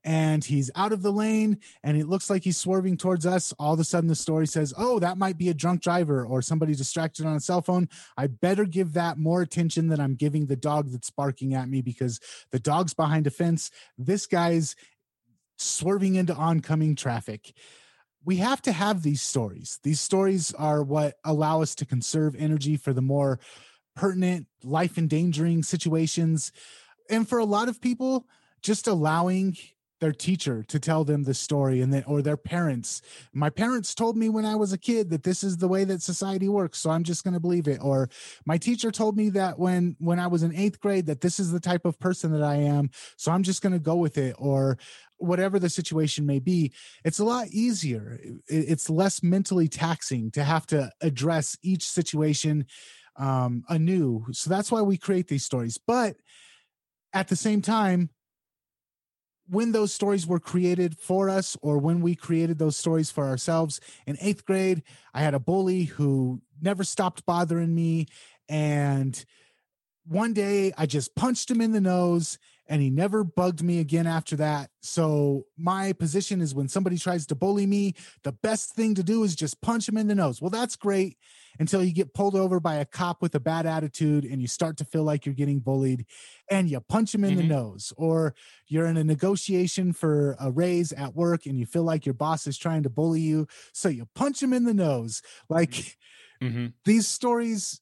and he's out of the lane and it looks like he's swerving towards us. All of a sudden the story says, oh, that might be a drunk driver or somebody distracted on a cell phone. I better give that more attention than I'm giving the dog that's barking at me because the dog's behind a fence. This guy's swerving into oncoming traffic. We have to have these stories. These stories are what allow us to conserve energy for the more pertinent, life-endangering situations. And for a lot of people, just allowing their teacher to tell them the story or their parents. My parents told me when I was a kid that this is the way that society works, so I'm just going to believe it. Or my teacher told me that when I was in 8th grade that this is the type of person that I am, so I'm just going to go with it. Or whatever the situation may be, it's a lot easier. It's less mentally taxing to have to address each situation anew. So that's why we create these stories. But at the same time, when those stories were created for us or when we created those stories for ourselves in 8th grade, I had a bully who never stopped bothering me. And one day I just punched him in the nose and he never bugged me again after that. So my position is when somebody tries to bully me, the best thing to do is just punch him in the nose. Well, that's great until you get pulled over by a cop with a bad attitude and you start to feel like you're getting bullied and you punch him in the nose. Or you're in a negotiation for a raise at work and you feel like your boss is trying to bully you, so you punch him in the nose. Like these stories,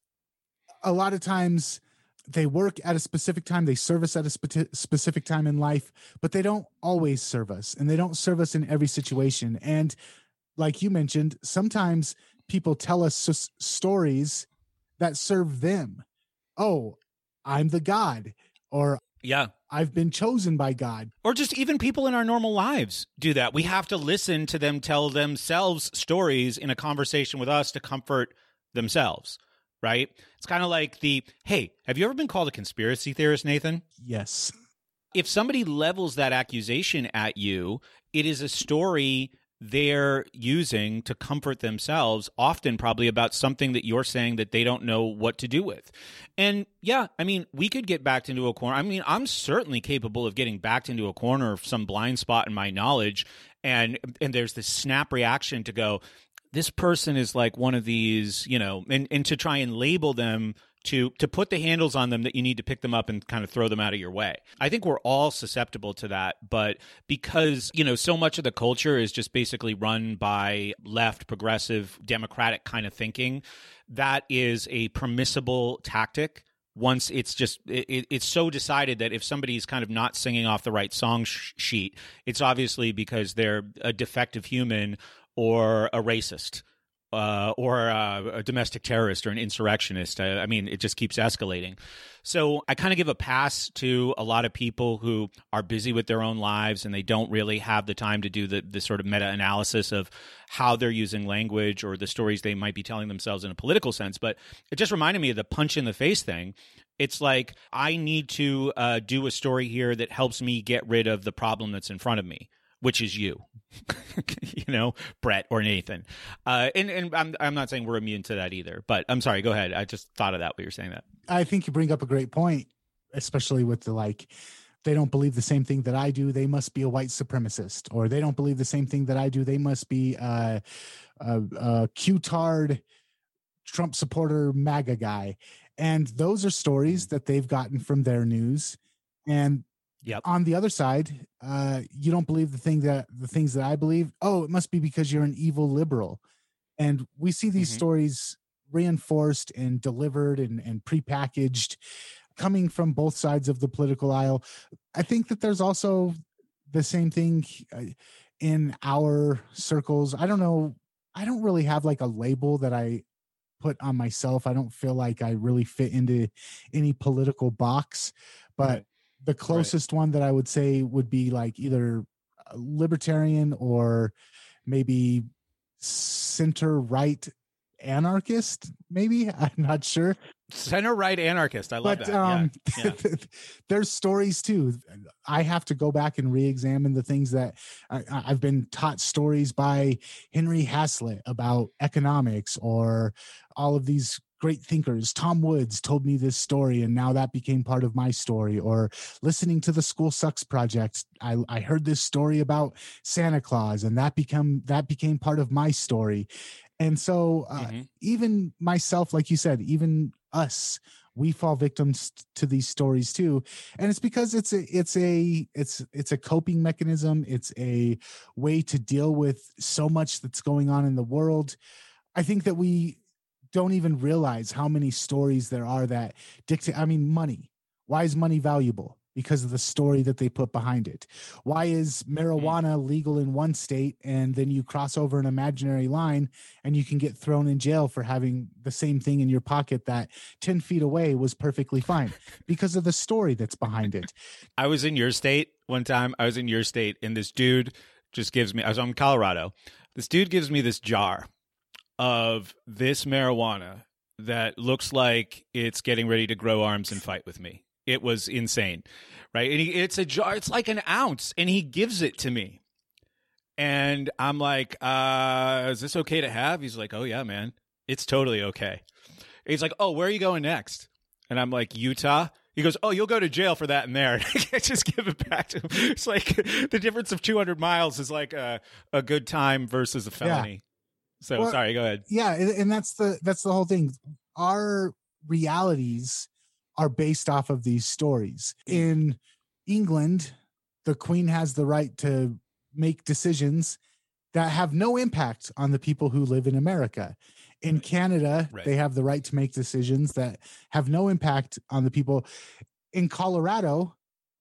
a lot of times they work at a specific time. They serve us at a specific time in life, but they don't always serve us, and they don't serve us in every situation. And like you mentioned, sometimes people tell us stories that serve them. Oh, I'm the God, or I've been chosen by God. Or just even people in our normal lives do that. We have to listen to them tell themselves stories in a conversation with us to comfort themselves. Right? It's kind of like hey, have you ever been called a conspiracy theorist, Nathan? Yes. If somebody levels that accusation at you, it is a story they're using to comfort themselves, often probably about something that you're saying that they don't know what to do with. And yeah, I mean, we could get backed into a corner. I mean, I'm certainly capable of getting backed into a corner of some blind spot in my knowledge, and there's this snap reaction to go, this person is like one of these, and to try and label them, to put the handles on them that you need to pick them up and kind of throw them out of your way. I think we're all susceptible to that, but because, so much of the culture is just basically run by left, progressive, democratic kind of thinking, that is a permissible tactic. Once it's just, it's so decided that if somebody's kind of not singing off the right song sheet, it's obviously because they're a defective human or a racist, or a domestic terrorist or an insurrectionist. I mean, it just keeps escalating. So I kind of give a pass to a lot of people who are busy with their own lives and they don't really have the time to do the sort of meta-analysis of how they're using language or the stories they might be telling themselves in a political sense. But it just reminded me of the punch in the face thing. It's like, I need to do a story here that helps me get rid of the problem that's in front of me, which is you, Brett or Nathan. And I'm not saying we're immune to that either, but I'm sorry, go ahead. I just thought of that when you were saying that. I think you bring up a great point, especially with they don't believe the same thing that I do, they must be a white supremacist, or they don't believe the same thing that I do, they must be a Q-tard Trump supporter MAGA guy. And those are stories that they've gotten from their news. And on the other side, you don't believe the things that I believe. Oh, it must be because you're an evil liberal. And we see these stories reinforced and delivered and prepackaged, coming from both sides of the political aisle. I think that there's also the same thing in our circles. I don't know. I don't really have like a label that I put on myself. I don't feel like I really fit into any political box, but the closest one that I would say would be like either libertarian or maybe center-right anarchist, maybe. I'm not sure. Center-right anarchist. I love that. Yeah. There's stories too. I have to go back and re-examine the things that I've been taught stories by Henry Hazlitt about economics, or all of these great thinkers. Tom Woods told me this story, and now that became part of my story. Or listening to the School Sucks Project, I heard this story about Santa Claus, and that became part of my story. And so even myself, like you said, even us, we fall victims to these stories too. And it's because it's a coping mechanism. It's a way to deal with so much that's going on in the world. I think that we don't even realize how many stories there are that dictate. I mean, money. Why is money valuable? Because of the story that they put behind it. Why is marijuana legal in one state, and then you cross over an imaginary line and you can get thrown in jail for having the same thing in your pocket that 10 feet away was perfectly fine? Because of the story that's behind it. I was in your state one time. And this dude just gives me, I was in Colorado. This dude gives me this jar of this marijuana that looks like it's getting ready to grow arms and fight with me. It was insane, right? And it's a jar. It's like an ounce, and he gives it to me. And I'm like, is this okay to have? He's like, oh, yeah, man. It's totally okay. He's like, oh, where are you going next? And I'm like, Utah. He goes, oh, you'll go to jail for that and there. I just give it back to him. It's like the difference of 200 miles is like a good time versus a felony. Yeah. So, well, sorry, go ahead. Yeah, and that's the whole thing. Our realities are based off of these stories. In England, the Queen has the right to make decisions that have no impact on the people who live in America. In Canada, they have the right to make decisions that have no impact on the people. In Colorado,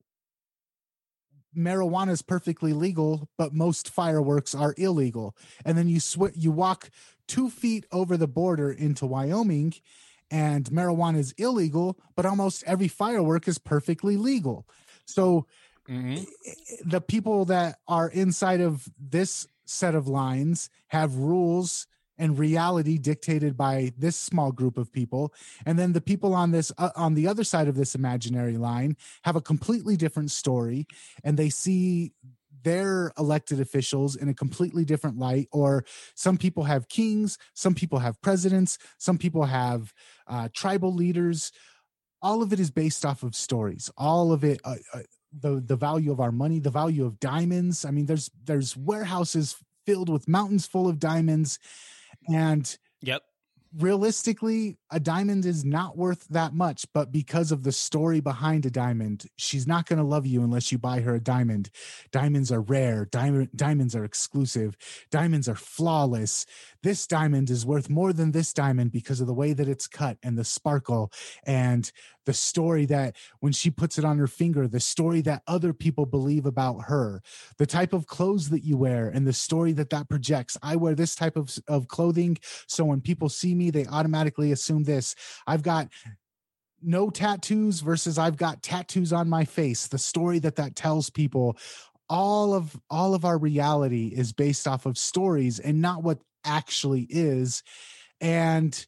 marijuana is perfectly legal, but most fireworks are illegal. And then you walk 2 feet over the border into Wyoming, and marijuana is illegal, but almost every firework is perfectly legal. So the people that are inside of this set of lines have rules and reality dictated by this small group of people. And then the people on this, on the other side of this imaginary line, have a completely different story, and they see their elected officials in a completely different light. Or some people have kings, some people have presidents, some people have tribal leaders. All of it is based off of stories. All of it, the value of our money, the value of diamonds. I mean, there's warehouses filled with mountains full of diamonds, and realistically, a diamond is not worth that much, but because of the story behind a diamond, she's not going to love you unless you buy her a diamond. Diamonds are rare. Diamonds are exclusive. Diamonds are flawless. This diamond is worth more than this diamond because of the way that it's cut and the sparkle and the story that when she puts it on her finger, the story that other people believe about her, the type of clothes that you wear and the story that projects. I wear this type of clothing, so when people see me, they automatically assume this. I've got no tattoos versus I've got tattoos on my face. The story that tells people. All of our reality is based off of stories and not what actually is. And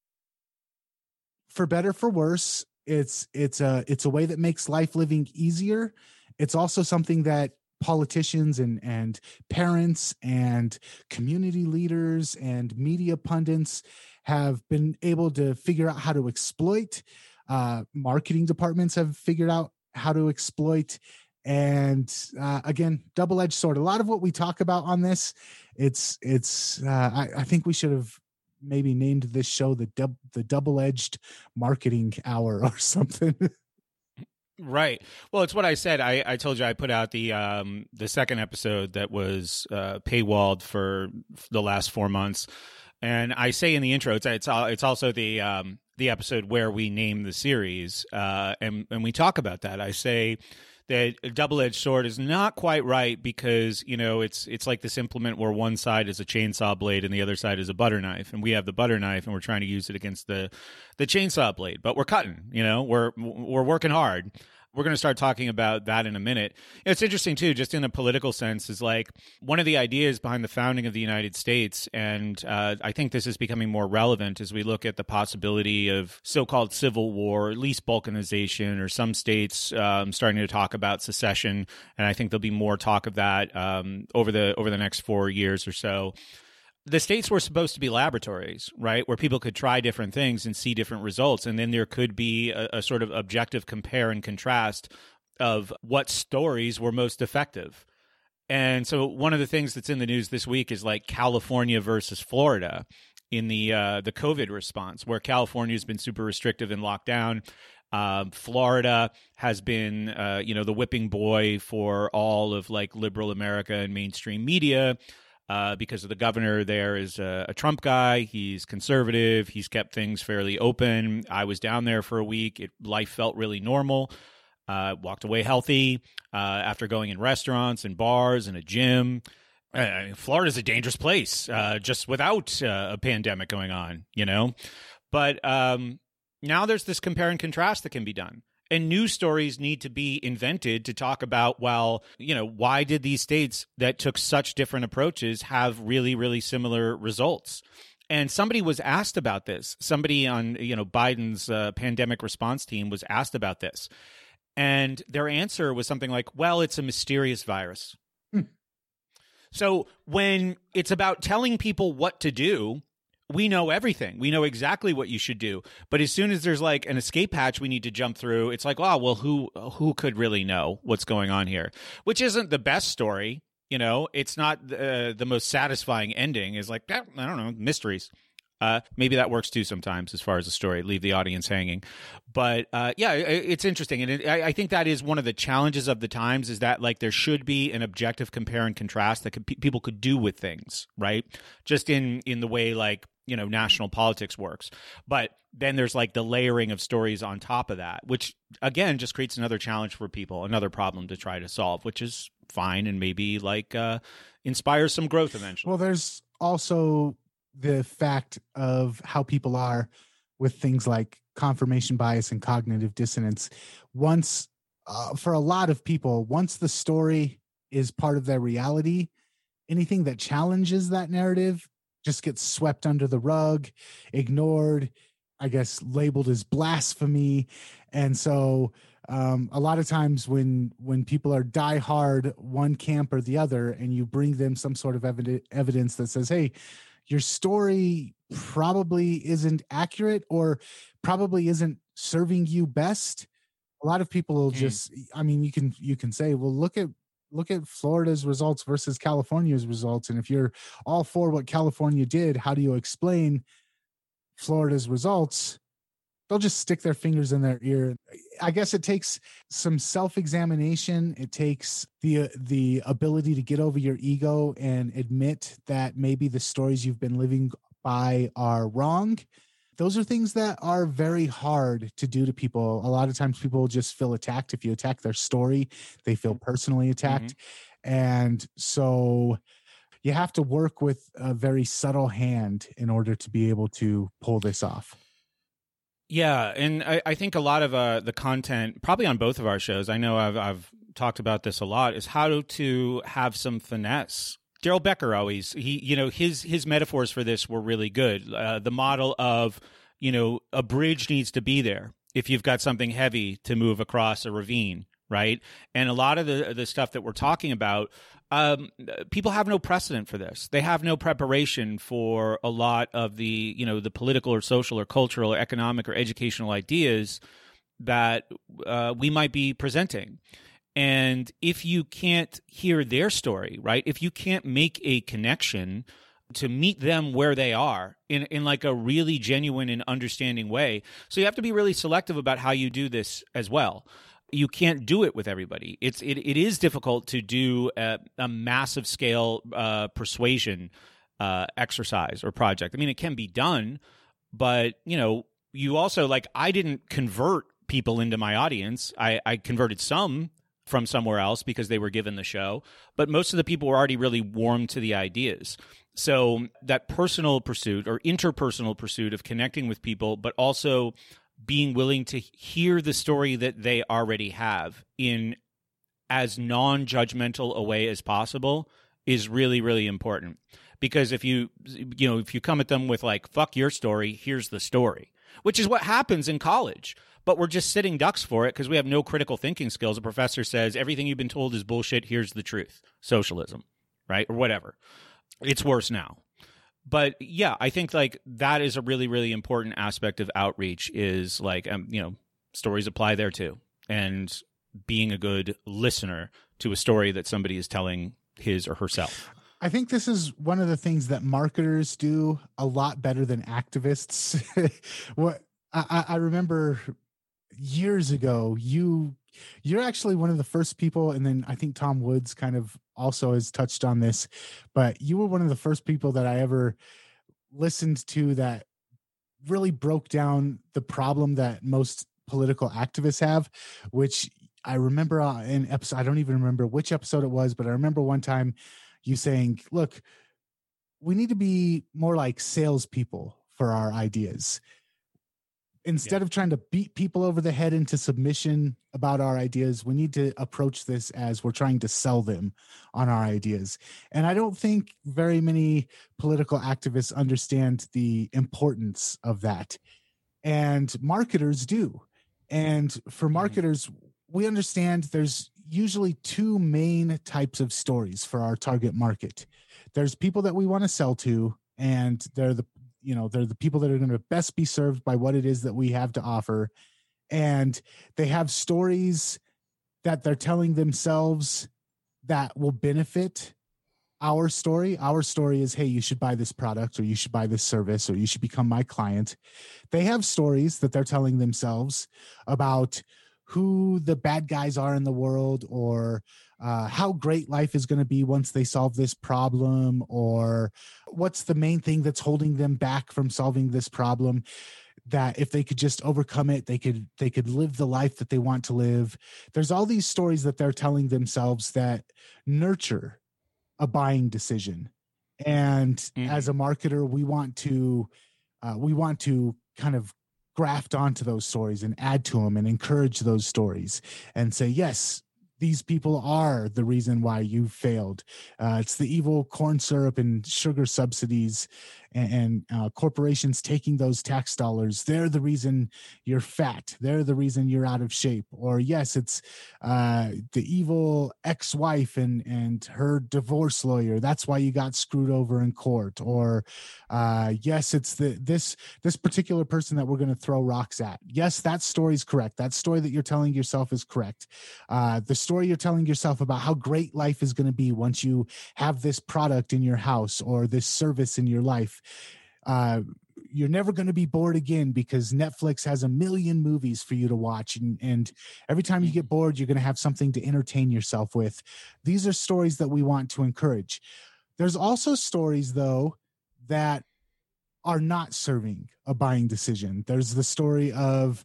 for better, for worse, it's a way that makes life living easier. It's also something that politicians and parents and community leaders and media pundits have been able to figure out how to exploit. Marketing departments have figured out how to exploit. And again, double-edged sword. A lot of what we talk about on this, I think we should have maybe named this show the double-edged marketing hour or something. Right. Well, it's what I said. I told you I put out the second episode that was paywalled for the last 4 months, and I say in the intro, it's also the episode where we name the series, and we talk about that. I say that a double-edged sword is not quite right because, you know, it's like this implement where one side is a chainsaw blade and the other side is a butter knife, and we have the butter knife and we're trying to use it against the chainsaw blade, but we're cutting, you know, we're working hard. We're going to start talking about that in a minute. It's interesting, too, just in a political sense, is like one of the ideas behind the founding of the United States, and I think this is becoming more relevant as we look at the possibility of so-called civil war, or at least balkanization, or some states starting to talk about secession, and I think there'll be more talk of that over the next 4 years or so. the states were supposed to be laboratories, right, where people could try different things and see different results. And then there could be a sort of objective compare and contrast of what stories were most effective. And so one of the things that's in the news this week is like California versus Florida in the COVID response, where California has been super restrictive and locked down. Florida has been, the whipping boy for all of like liberal America and mainstream media. Because of the governor there is a Trump guy. He's conservative. He's kept things fairly open. I was down there for a week. Life felt really normal. Walked away healthy after going in restaurants and bars and a gym. Florida's a dangerous place just without a pandemic going on, But now there's this compare and contrast that can be done. And news stories need to be invented to talk about, why did these states that took such different approaches have really, really similar results? And somebody was asked about this. Somebody on, Biden's pandemic response team was asked about this. And their answer was something like, well, it's a mysterious virus. So when it's about telling people what to do, we know everything. We know exactly what you should do. But as soon as there's like an escape hatch we need to jump through, it's like, oh, well, who could really know what's going on here? Which isn't the best story. It's not the most satisfying ending. Is like, I don't know, mysteries. Maybe that works too sometimes as far as the story, leave the audience hanging. But it's interesting. And I think that is one of the challenges of the times, is that like there should be an objective compare and contrast that people could do with things, right? Just in the way like, national politics works. But then there's like the layering of stories on top of that, which again just creates another challenge for people, another problem to try to solve, which is fine and maybe like inspires some growth eventually. Well, there's also the fact of how people are with things like confirmation bias and cognitive dissonance. Once, for a lot of people, once the story is part of their reality, anything that challenges that narrative just gets swept under the rug, ignored, I guess labeled as blasphemy. And so a lot of times when people are diehard one camp or the other, and you bring them some sort of evidence that says, hey, your story probably isn't accurate or probably isn't serving you best, a lot of people will just, you can say, well, look at Florida's results versus California's results. And if you're all for what California did, how do you explain Florida's results? They'll just stick their fingers in their ear. I guess it takes some self-examination. It takes the ability to get over your ego and admit that maybe the stories you've been living by are wrong. Those are things that are very hard to do to people. A lot of times people just feel attacked. If you attack their story, they feel personally attacked. Mm-hmm. And so you have to work with a very subtle hand in order to be able to pull this off. Yeah, and I think a lot of the content, probably on both of our shows, I know I've talked about this a lot, is how to have some finesse. Daryl Becker always, his metaphors for this were really good. The model of, a bridge needs to be there if you've got something heavy to move across a ravine, right? And a lot of the stuff that we're talking about, people have no precedent for this. They have no preparation for a lot of the, the political or social or cultural or economic or educational ideas that we might be presenting. And if you can't hear their story, right, if you can't make a connection to meet them where they are in like a really genuine and understanding way, so you have to be really selective about how you do this as well. You can't do it with everybody. It is difficult to do a massive scale persuasion exercise or project. I mean, it can be done, but you also, like, I didn't convert people into my audience. I converted some from somewhere else because they were given the show, but most of the people were already really warm to the ideas. So that personal pursuit or interpersonal pursuit of connecting with people, but also being willing to hear the story that they already have in as non-judgmental a way as possible is really, really important. Because if you come at them with like, fuck your story, here's the story, which is what happens in college. But we're just sitting ducks for it because we have no critical thinking skills. A professor says, everything you've been told is bullshit, here's the truth. Socialism, right? Or whatever. It's worse now. But yeah, I think like that is a really, really important aspect of outreach is like, stories apply there too. And being a good listener to a story that somebody is telling his or herself. I think this is one of the things that marketers do a lot better than activists. What I remember years ago, you're actually one of the first people, and then I think Tom Woods kind of also has touched on this, but you were one of the first people that I ever listened to that really broke down the problem that most political activists have, which I remember in episode, I don't even remember which episode it was, but I remember one time you saying, look, we need to be more like salespeople for our ideas. Instead of trying to beat people over the head into submission about our ideas, we need to approach this as we're trying to sell them on our ideas. And I don't think very many political activists understand the importance of that. And marketers do. And for marketers, we understand there's usually two main types of stories for our target market. There's people that we want to sell to, and they're the people that are going to best be served by what it is that we have to offer. And they have stories that they're telling themselves that will benefit our story. Our story is, hey, you should buy this product, or you should buy this service, or you should become my client. They have stories that they're telling themselves about who the bad guys are in the world, or how great life is going to be once they solve this problem, or what's the main thing that's holding them back from solving this problem, that if they could just overcome it, they could live the life that they want to live. There's all these stories that they're telling themselves that nurture a buying decision. And as a marketer, we want to kind of graft onto those stories and add to them and encourage those stories and say, yes, these people are the reason why you failed. It's the evil corn syrup and sugar subsidies and corporations taking those tax dollars. They're the reason you're fat. They're the reason you're out of shape. Or yes, it's the evil ex-wife and her divorce lawyer. That's why you got screwed over in court. Or yes, it's this particular person that we're going to throw rocks at. Yes, that story's correct. That story that you're telling yourself is correct. The story you're telling yourself about how great life is going to be once you have this product in your house or this service in your life. You're never going to be bored again because Netflix has 1 million movies for you to watch. And every time you get bored, you're going to have something to entertain yourself with. These are stories that we want to encourage. There's also stories, though, that are not serving a buying decision. There's the story of,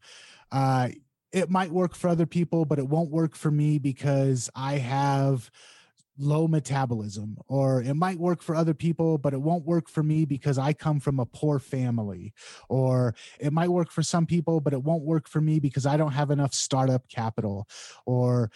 it might work for other people, but it won't work for me because I have low metabolism. Or it might work for other people, but it won't work for me because I come from a poor family. Or it might work for some people, but it won't work for me because I don't have enough startup capital. Or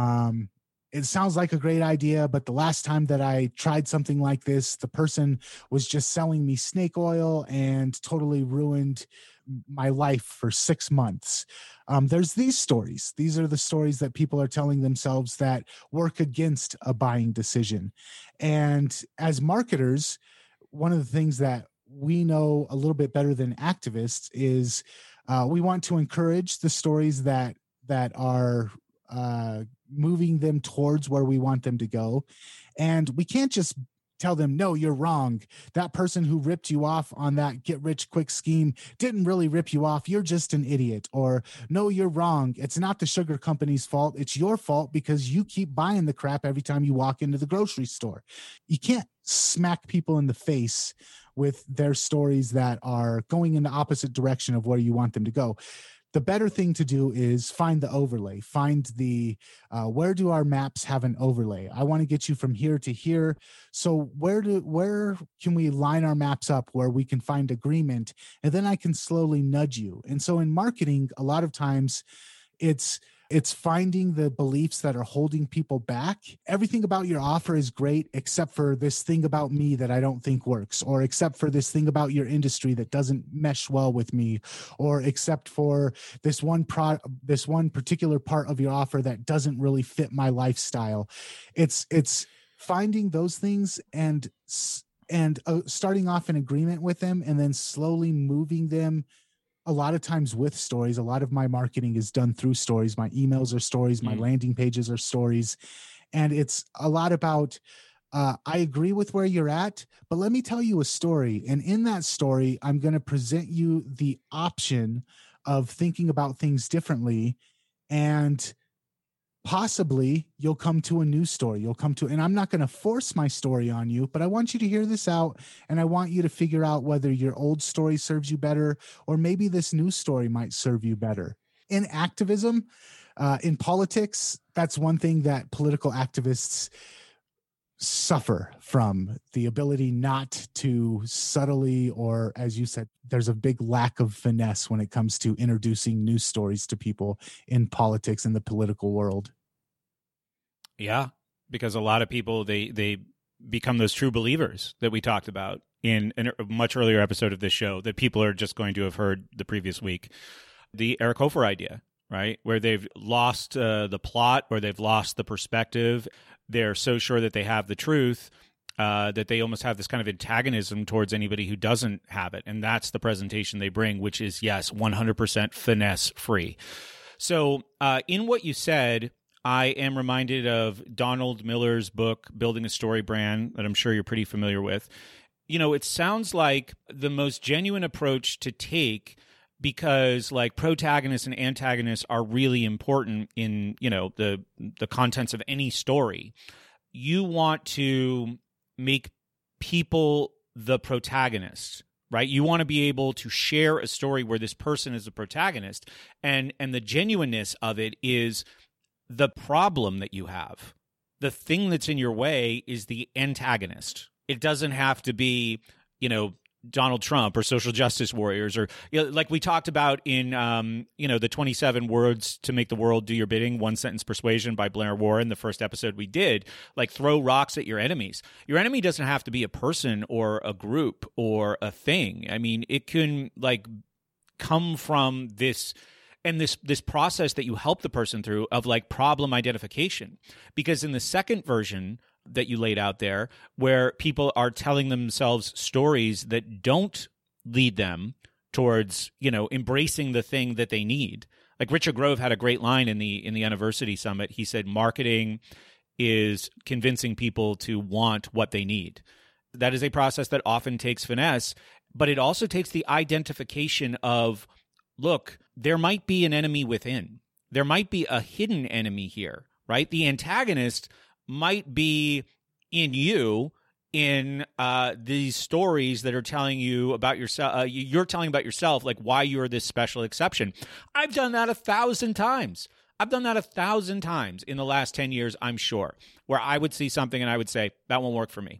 it sounds like a great idea, but the last time that I tried something like this, the person was just selling me snake oil and totally ruined my life for 6 months. There's these stories. These are the stories that people are telling themselves that work against a buying decision. And as marketers, one of the things that we know a little bit better than activists is we want to encourage the stories that are moving them towards where we want them to go. And we can't just tell them, no, you're wrong. That person who ripped you off on that get rich quick scheme didn't really rip you off. You're just an idiot. Or no, you're wrong. It's not the sugar company's fault. It's your fault because you keep buying the crap every time you walk into the grocery store. You can't smack people in the face with their stories that are going in the opposite direction of where you want them to go. The better thing to do is find the overlay, find the, where do our maps have an overlay? I want to get you from here to here. So where can we line our maps up where we can find agreement? And then I can slowly nudge you. And so in marketing, a lot of times it's finding the beliefs that are holding people back. Everything about your offer is great, except for this thing about me that I don't think works, or except for this thing about your industry that doesn't mesh well with me, or except for this one particular part of your offer that doesn't really fit my lifestyle. It's finding those things and and starting off in agreement with them and then slowly moving them a lot of times with stories. A lot of my marketing is done through stories. My emails are stories. My landing pages are stories. And it's a lot about, I agree with where you're at, but let me tell you a story. And in that story, I'm going to present you the option of thinking about things differently, and possibly you'll come to a new story. And I'm not going to force my story on you, but I want you to hear this out, and I want you to figure out whether your old story serves you better, or maybe this new story might serve you better. In activism, in politics, that's one thing that political activists suffer from, the ability not to subtly, or as you said, there's a big lack of finesse when it comes to introducing news stories to people in politics and the political world. Yeah, because a lot of people, they become those true believers that we talked about in a much earlier episode of this show that people are just going to have heard the previous week. The Eric Hofer idea, right? Where they've lost the plot, or they've lost the perspective. They're so sure that they have the truth that they almost have this kind of antagonism towards anybody who doesn't have it. And that's the presentation they bring, which is, yes, 100% finesse free. So in what you said, I am reminded of Donald Miller's book, Building a Story Brand, that I'm sure you're pretty familiar with. You know, it sounds like the most genuine approach to take, because like protagonists and antagonists are really important in, you know, the contents of any story. You want to make people the protagonist, right? You want to be able to share a story where this person is the protagonist, and the genuineness of it is the problem that you have. The thing that's in your way is the antagonist. It doesn't have to be, you know, Donald Trump or social justice warriors, or, you know, like we talked about in the 27 words to make the world do your bidding, one sentence persuasion by Blair Warren, the first episode we did. Like, throw rocks at your enemies. Your enemy doesn't have to be a person or a group or a thing. I mean, it can like come from this and this process that you help the person through of like problem identification. Because in the second version that you laid out there, where people are telling themselves stories that don't lead them towards, you know, embracing the thing that they need. Like Richard Grove had a great line in the University Summit. He said, marketing is convincing people to want what they need. That is a process that often takes finesse, but it also takes the identification of, look, there might be an enemy within. There might be a hidden enemy here, right? The antagonist might be in you, in these stories that are telling you about yourself. You're telling about yourself, like why you're this special exception. I've done that 1,000 times. I've done that 1,000 times in the last 10 years, I'm sure, where I would see something and I would say, that won't work for me.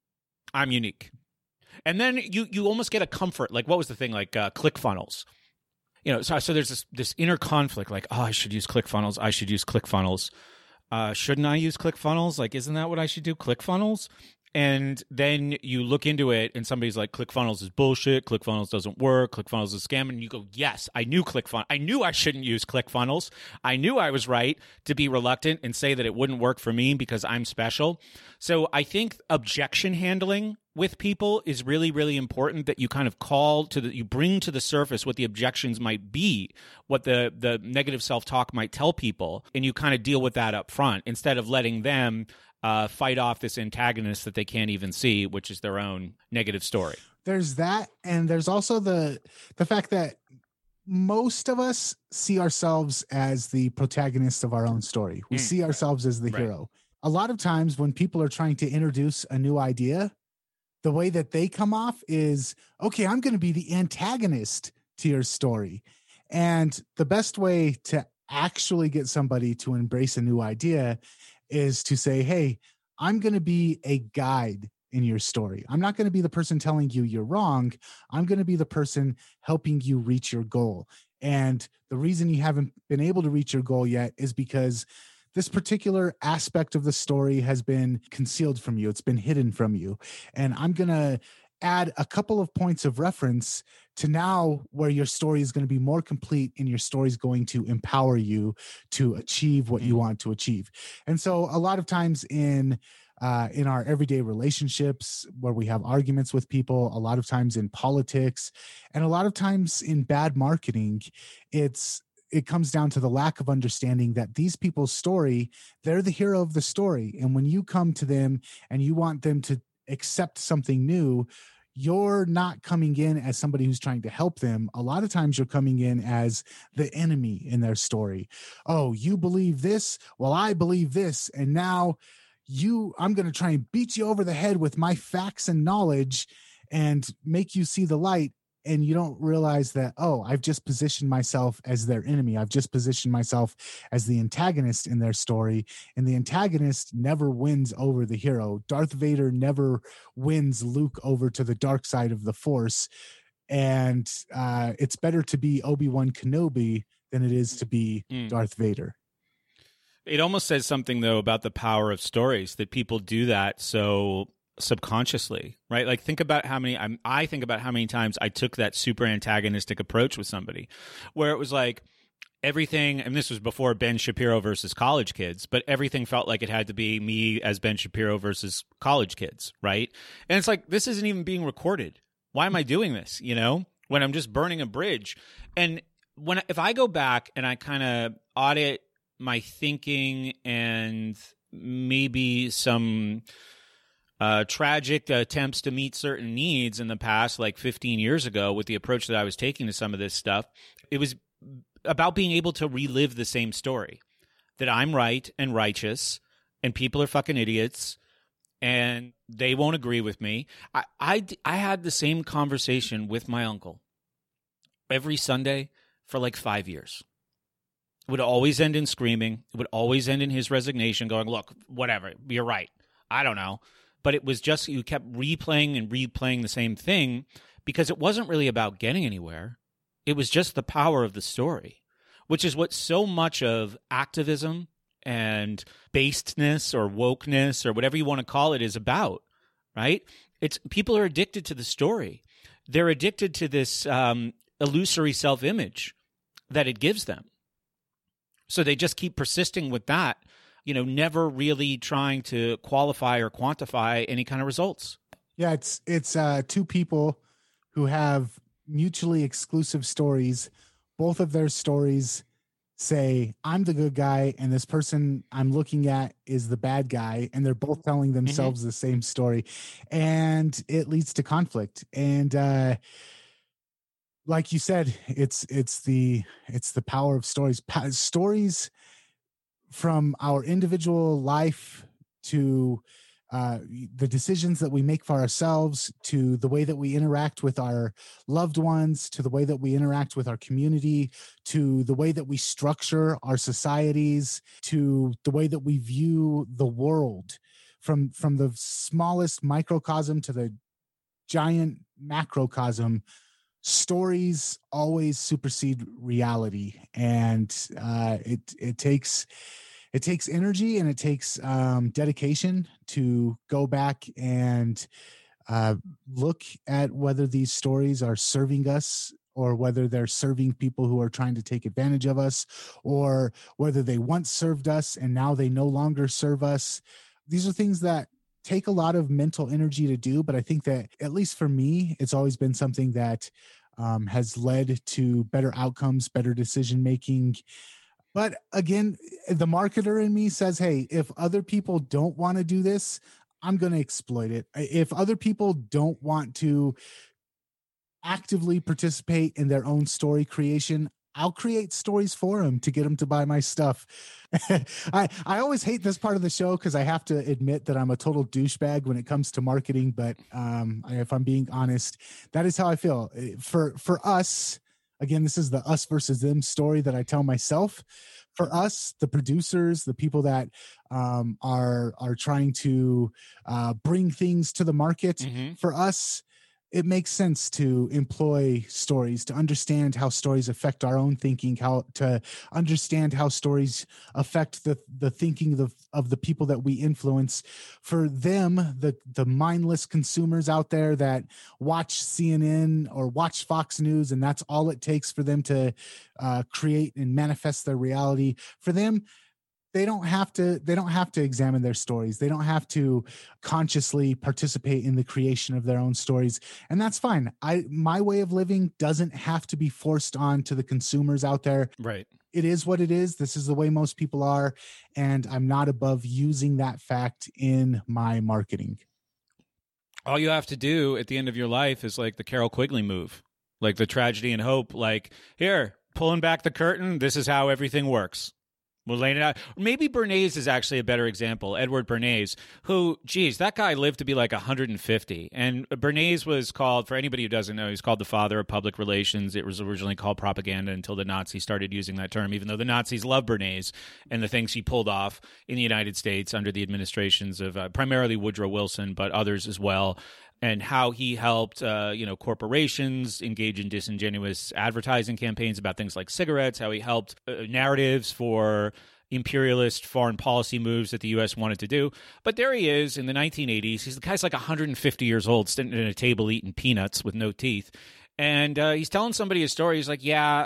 I'm unique. And then you almost get a comfort. Like, what was the thing? Like ClickFunnels. You know, so there's this inner conflict, like, oh, I should use ClickFunnels. I should use ClickFunnels. Shouldn't I use ClickFunnels? Like, isn't that what I should do? ClickFunnels? And then you look into it and somebody's like, ClickFunnels is bullshit. ClickFunnels doesn't work. ClickFunnels is a scam. And you go, yes, I knew ClickFunnels. I knew I shouldn't use ClickFunnels. I knew I was right to be reluctant and say that it wouldn't work for me because I'm special. So I think objection handling with people is really, really important, that you kind of you bring to the surface what the objections might be, what the negative self-talk might tell people, and you kind of deal with that up front instead of letting them fight off this antagonist that they can't even see, which is their own negative story. There's that, and there's also the fact that most of us see ourselves as the protagonist of our own story. We see ourselves as the hero. A lot of times when people are trying to introduce a new idea, the way that they come off is, okay, I'm going to be the antagonist to your story. And the best way to actually get somebody to embrace a new idea is to say, hey, I'm going to be a guide in your story. I'm not going to be the person telling you you're wrong. I'm going to be the person helping you reach your goal. And the reason you haven't been able to reach your goal yet is because this particular aspect of the story has been concealed from you. It's been hidden from you. And I'm going to add a couple of points of reference to now where your story is going to be more complete and your story is going to empower you to achieve what you want to achieve. And so a lot of times in in our everyday relationships where we have arguments with people, a lot of times in politics, and a lot of times in bad marketing. It comes down to the lack of understanding that these people's story, they're the hero of the story. And when you come to them and you want them to accept something new, you're not coming in as somebody who's trying to help them. A lot of times you're coming in as the enemy in their story. Oh, you believe this? Well, I believe this. And now I'm going to try and beat you over the head with my facts and knowledge and make you see the light. And you don't realize that, oh, I've just positioned myself as their enemy. I've just positioned myself as the antagonist in their story. And the antagonist never wins over the hero. Darth Vader never wins Luke over to the dark side of the Force. And it's better to be Obi-Wan Kenobi than it is to be Darth Vader. It almost says something, though, about the power of stories, that people do that so subconsciously, right? Like, think about how many I think about how many times I took that super antagonistic approach with somebody, where it was like everything, and this was before Ben Shapiro versus college kids, but everything felt like it had to be me as Ben Shapiro versus college kids, right? And it's like, this isn't even being recorded. Why am I doing this? You know, when I'm just burning a bridge. And if I go back and I kind of audit my thinking and maybe some tragic attempts to meet certain needs in the past, like 15 years ago, with the approach that I was taking to some of this stuff, it was about being able to relive the same story, that I'm right and righteous and people are fucking idiots and they won't agree with me. I had the same conversation with my uncle every Sunday for like 5 years. It would always end in screaming. It would always end in his resignation, going, look, whatever, you're right. I don't know. But it was just, you kept replaying and replaying the same thing because it wasn't really about getting anywhere. It was just the power of the story, which is what so much of activism and basedness or wokeness or whatever you want to call it is about, right? It's people are addicted to the story. They're addicted to this illusory self-image that it gives them. So they just keep persisting with that, you know, never really trying to qualify or quantify any kind of results. Yeah, it's two people who have mutually exclusive stories. Both of their stories say, I'm the good guy, and this person I'm looking at is the bad guy, and they're both telling themselves the same story. And it leads to conflict. And like you said, it's the power of stories. Stories from our individual life to the decisions that we make for ourselves, to the way that we interact with our loved ones, to the way that we interact with our community, to the way that we structure our societies, to the way that we view the world, from the smallest microcosm to the giant macrocosm. Stories always supersede reality, and it takes energy and it takes dedication to go back and look at whether these stories are serving us or whether they're serving people who are trying to take advantage of us, or whether they once served us and now they no longer serve us. These are things that take a lot of mental energy to do, but I think that, at least for me, it's always been something that has led to better outcomes, better decision making. But again, the marketer in me says, hey, if other people don't want to do this, I'm going to exploit it. If other people don't want to actively participate in their own story creation, I'll create stories for them to get them to buy my stuff. I always hate this part of the show because I have to admit that I'm a total douchebag when it comes to marketing. But if I'm being honest, that is how I feel. For us, again, this is the us versus them story that I tell myself. For us, the producers, the people that are trying to bring things to the market, for us, it makes sense to employ stories, to understand how stories affect our own thinking, how to understand how stories affect the thinking of the people that we influence. For them, the mindless consumers out there that watch CNN or watch Fox News, and that's all it takes for them to create and manifest their reality. For them, they don't have to examine their stories. They don't have to consciously participate in the creation of their own stories. And that's fine. My way of living doesn't have to be forced on to the consumers out there. Right. It is what it is. This is the way most people are. And I'm not above using that fact in my marketing. All you have to do at the end of your life is like the Carol Quigley move, like the Tragedy and Hope, like, here, pulling back the curtain, this is how everything works. We'll lay it out. Maybe Bernays is actually a better example. Edward Bernays, who, geez, that guy lived to be like 150. And Bernays was called, for anybody who doesn't know, he's called the father of public relations. It was originally called propaganda until the Nazis started using that term, even though the Nazis loved Bernays and the things he pulled off in the United States under the administrations of primarily Woodrow Wilson, but others as well. And how he helped, corporations engage in disingenuous advertising campaigns about things like cigarettes, how he helped narratives for imperialist foreign policy moves that the U.S. wanted to do. But there he is in the 1980s. The guy's like 150 years old, sitting at a table eating peanuts with no teeth. And he's telling somebody a story. He's like,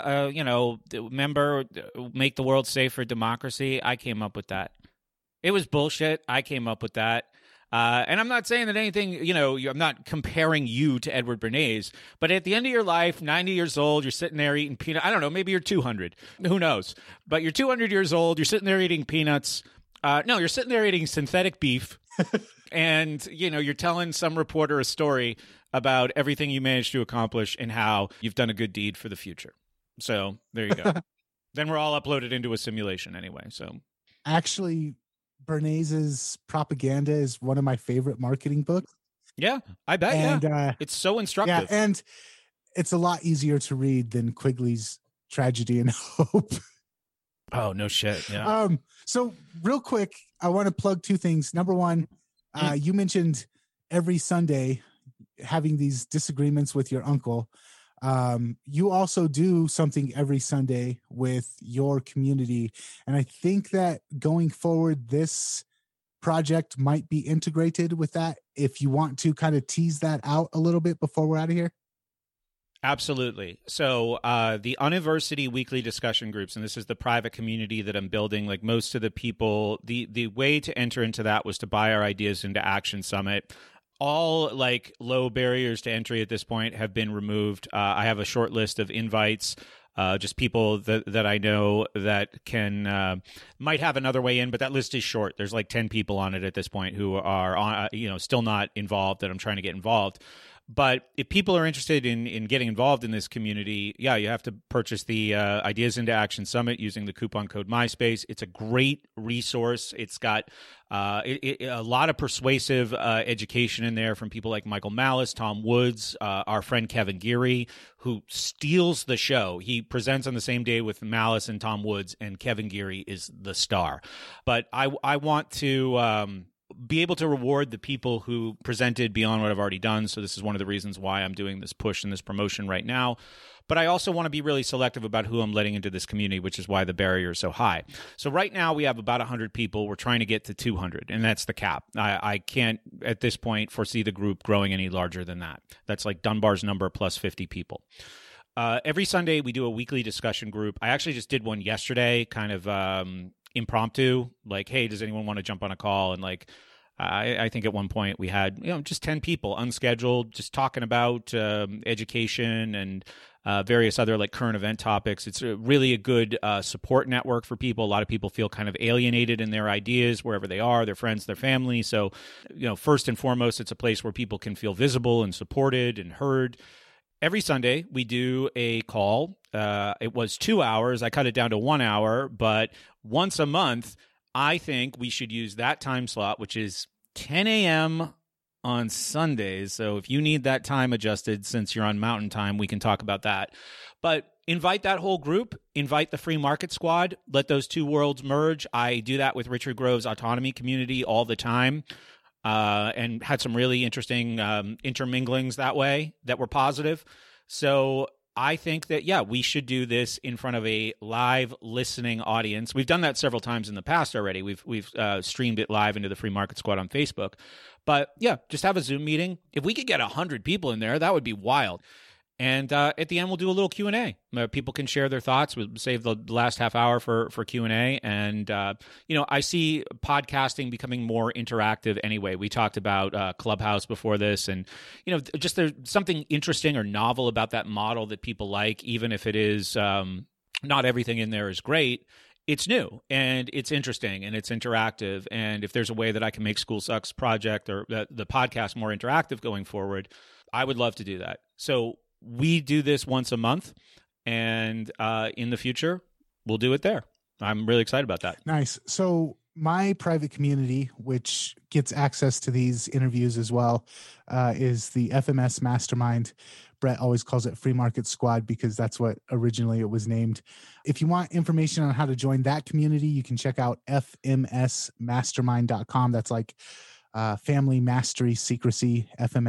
remember, make the world safe for democracy? I came up with that. It was bullshit. I came up with that. And I'm not saying that anything, I'm not comparing you to Edward Bernays, but at the end of your life, 90 years old, you're sitting there eating peanuts. I don't know, maybe you're 200. Who knows? But you're 200 years old, you're sitting there eating peanuts. No, you're sitting there eating synthetic beef. And, you're telling some reporter a story about everything you managed to accomplish and how you've done a good deed for the future. So there you go. Then we're all uploaded into a simulation anyway. So actually, Bernays's Propaganda is one of my favorite marketing books. Yeah, I bet. And, it's so instructive. Yeah, and it's a lot easier to read than Quigley's Tragedy and Hope. Oh, no shit. Yeah. So real quick, I want to plug two things. Number one, you mentioned every Sunday having these disagreements with your uncle. You also do something every Sunday with your community. And I think that going forward, this project might be integrated with that. If you want to kind of tease that out a little bit before we're out of here. Absolutely. So the University weekly discussion groups, and this is the private community that I'm building, like most of the people, the way to enter into that was to buy our Ideas into Action Summit. All like low barriers to entry at this point have been removed. I have a short list of invites, just people that I know that can might have another way in, but that list is short. There's like 10 people on it at this point who are on, still not involved that I'm trying to get involved. But if people are interested in getting involved in this community, you have to purchase the Ideas into Action Summit using the coupon code MySpace. It's a great resource. It's got a lot of persuasive education in there from people like Michael Malice, Tom Woods, our friend Kevin Geary, who steals the show. He presents on the same day with Malice and Tom Woods, and Kevin Geary is the star. But I want to be able to reward the people who presented beyond what I've already done. So this is one of the reasons why I'm doing this push and this promotion right now. But I also want to be really selective about who I'm letting into this community, which is why the barrier is so high. So right now we have about 100 people. We're trying to get to 200, and that's the cap. I can't, at this point, foresee the group growing any larger than that. That's like Dunbar's number plus 50 people. Every Sunday we do a weekly discussion group. I actually just did one yesterday, kind of impromptu, like, hey, does anyone want to jump on a call? And like, I think at one point we had, just 10 people unscheduled, just talking about education and various other like current event topics. It's really a good support network for people. A lot of people feel kind of alienated in their ideas wherever they are, their friends, their family. So, first and foremost, it's a place where people can feel visible and supported and heard. Every Sunday, we do a call. It was 2 hours. I cut it down to 1 hour, but once a month, I think we should use that time slot, which is 10 a.m. on Sundays. So if you need that time adjusted, since you're on Mountain Time, we can talk about that. But invite that whole group, invite the Free Market Squad, let those two worlds merge. I do that with Richard Grove's autonomy community all the time. And had some really interesting interminglings that way that were positive. So I think that, we should do this in front of a live listening audience. We've done that several times in the past already. We've streamed it live into the Free Market Squad on Facebook. But just have a Zoom meeting. If we could get 100 people in there, that would be wild. And at the end, we'll do a little Q&A. People can share their thoughts. We'll save the last half hour for Q&A. And, I see podcasting becoming more interactive anyway. We talked about Clubhouse before this. And, just there's something interesting or novel about that model that people like, even if it is not everything in there is great. It's new and it's interesting and it's interactive. And if there's a way that I can make School Sucks Project or the podcast more interactive going forward, I would love to do that. So we do this once a month, and in the future, we'll do it there. I'm really excited about that. Nice. So my private community, which gets access to these interviews as well, is the FMS Mastermind. Brett always calls it Free Market Squad because that's what originally it was named. If you want information on how to join that community, you can check out fmsmastermind.com. That's like Family Mastery Secrecy,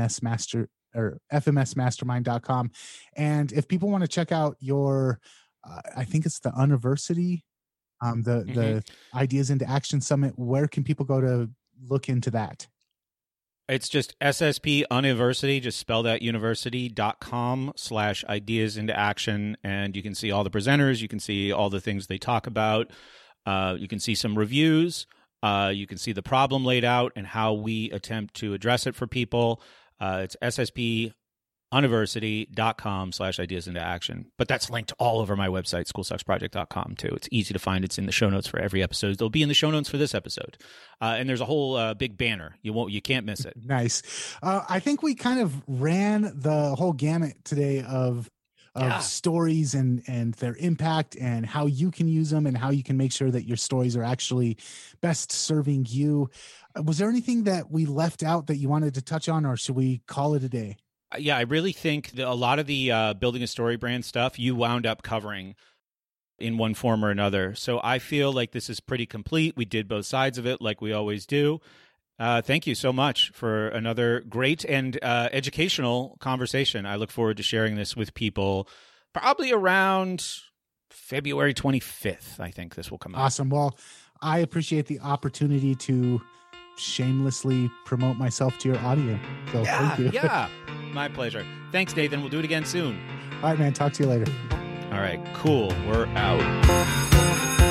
fmsmastermind.com. And if people want to check out your, I think it's the University, the Ideas into Action Summit, where can people go to look into that? It's just SSP University, just spell that university.com/ideas into action. And you can see all the presenters. You can see all the things they talk about. You can see some reviews. You can see the problem laid out and how we attempt to address it for people. It's ssmuniversity.com/ideas into action. But that's linked all over my website, schoolsucksproject.com, too. It's easy to find. It's in the show notes for every episode. They'll be in the show notes for this episode. And there's a whole big banner. You can't miss it. Nice. I think we kind of ran the whole gamut today of stories and their impact and how you can use them and how you can make sure that your stories are actually best serving you. Was there anything that we left out that you wanted to touch on, or should we call it a day? Yeah, I really think that a lot of the building a story brand stuff you wound up covering in one form or another. So I feel like this is pretty complete. We did both sides of it like we always do. Thank you so much for another great and educational conversation. I look forward to sharing this with people probably around February 25th. I think this will come out. Awesome. Well, I appreciate the opportunity to shamelessly promote myself to your audience. So thank you. Yeah, my pleasure. Thanks, Nathan. We'll do it again soon. All right, man. Talk to you later. All right, cool. We're out.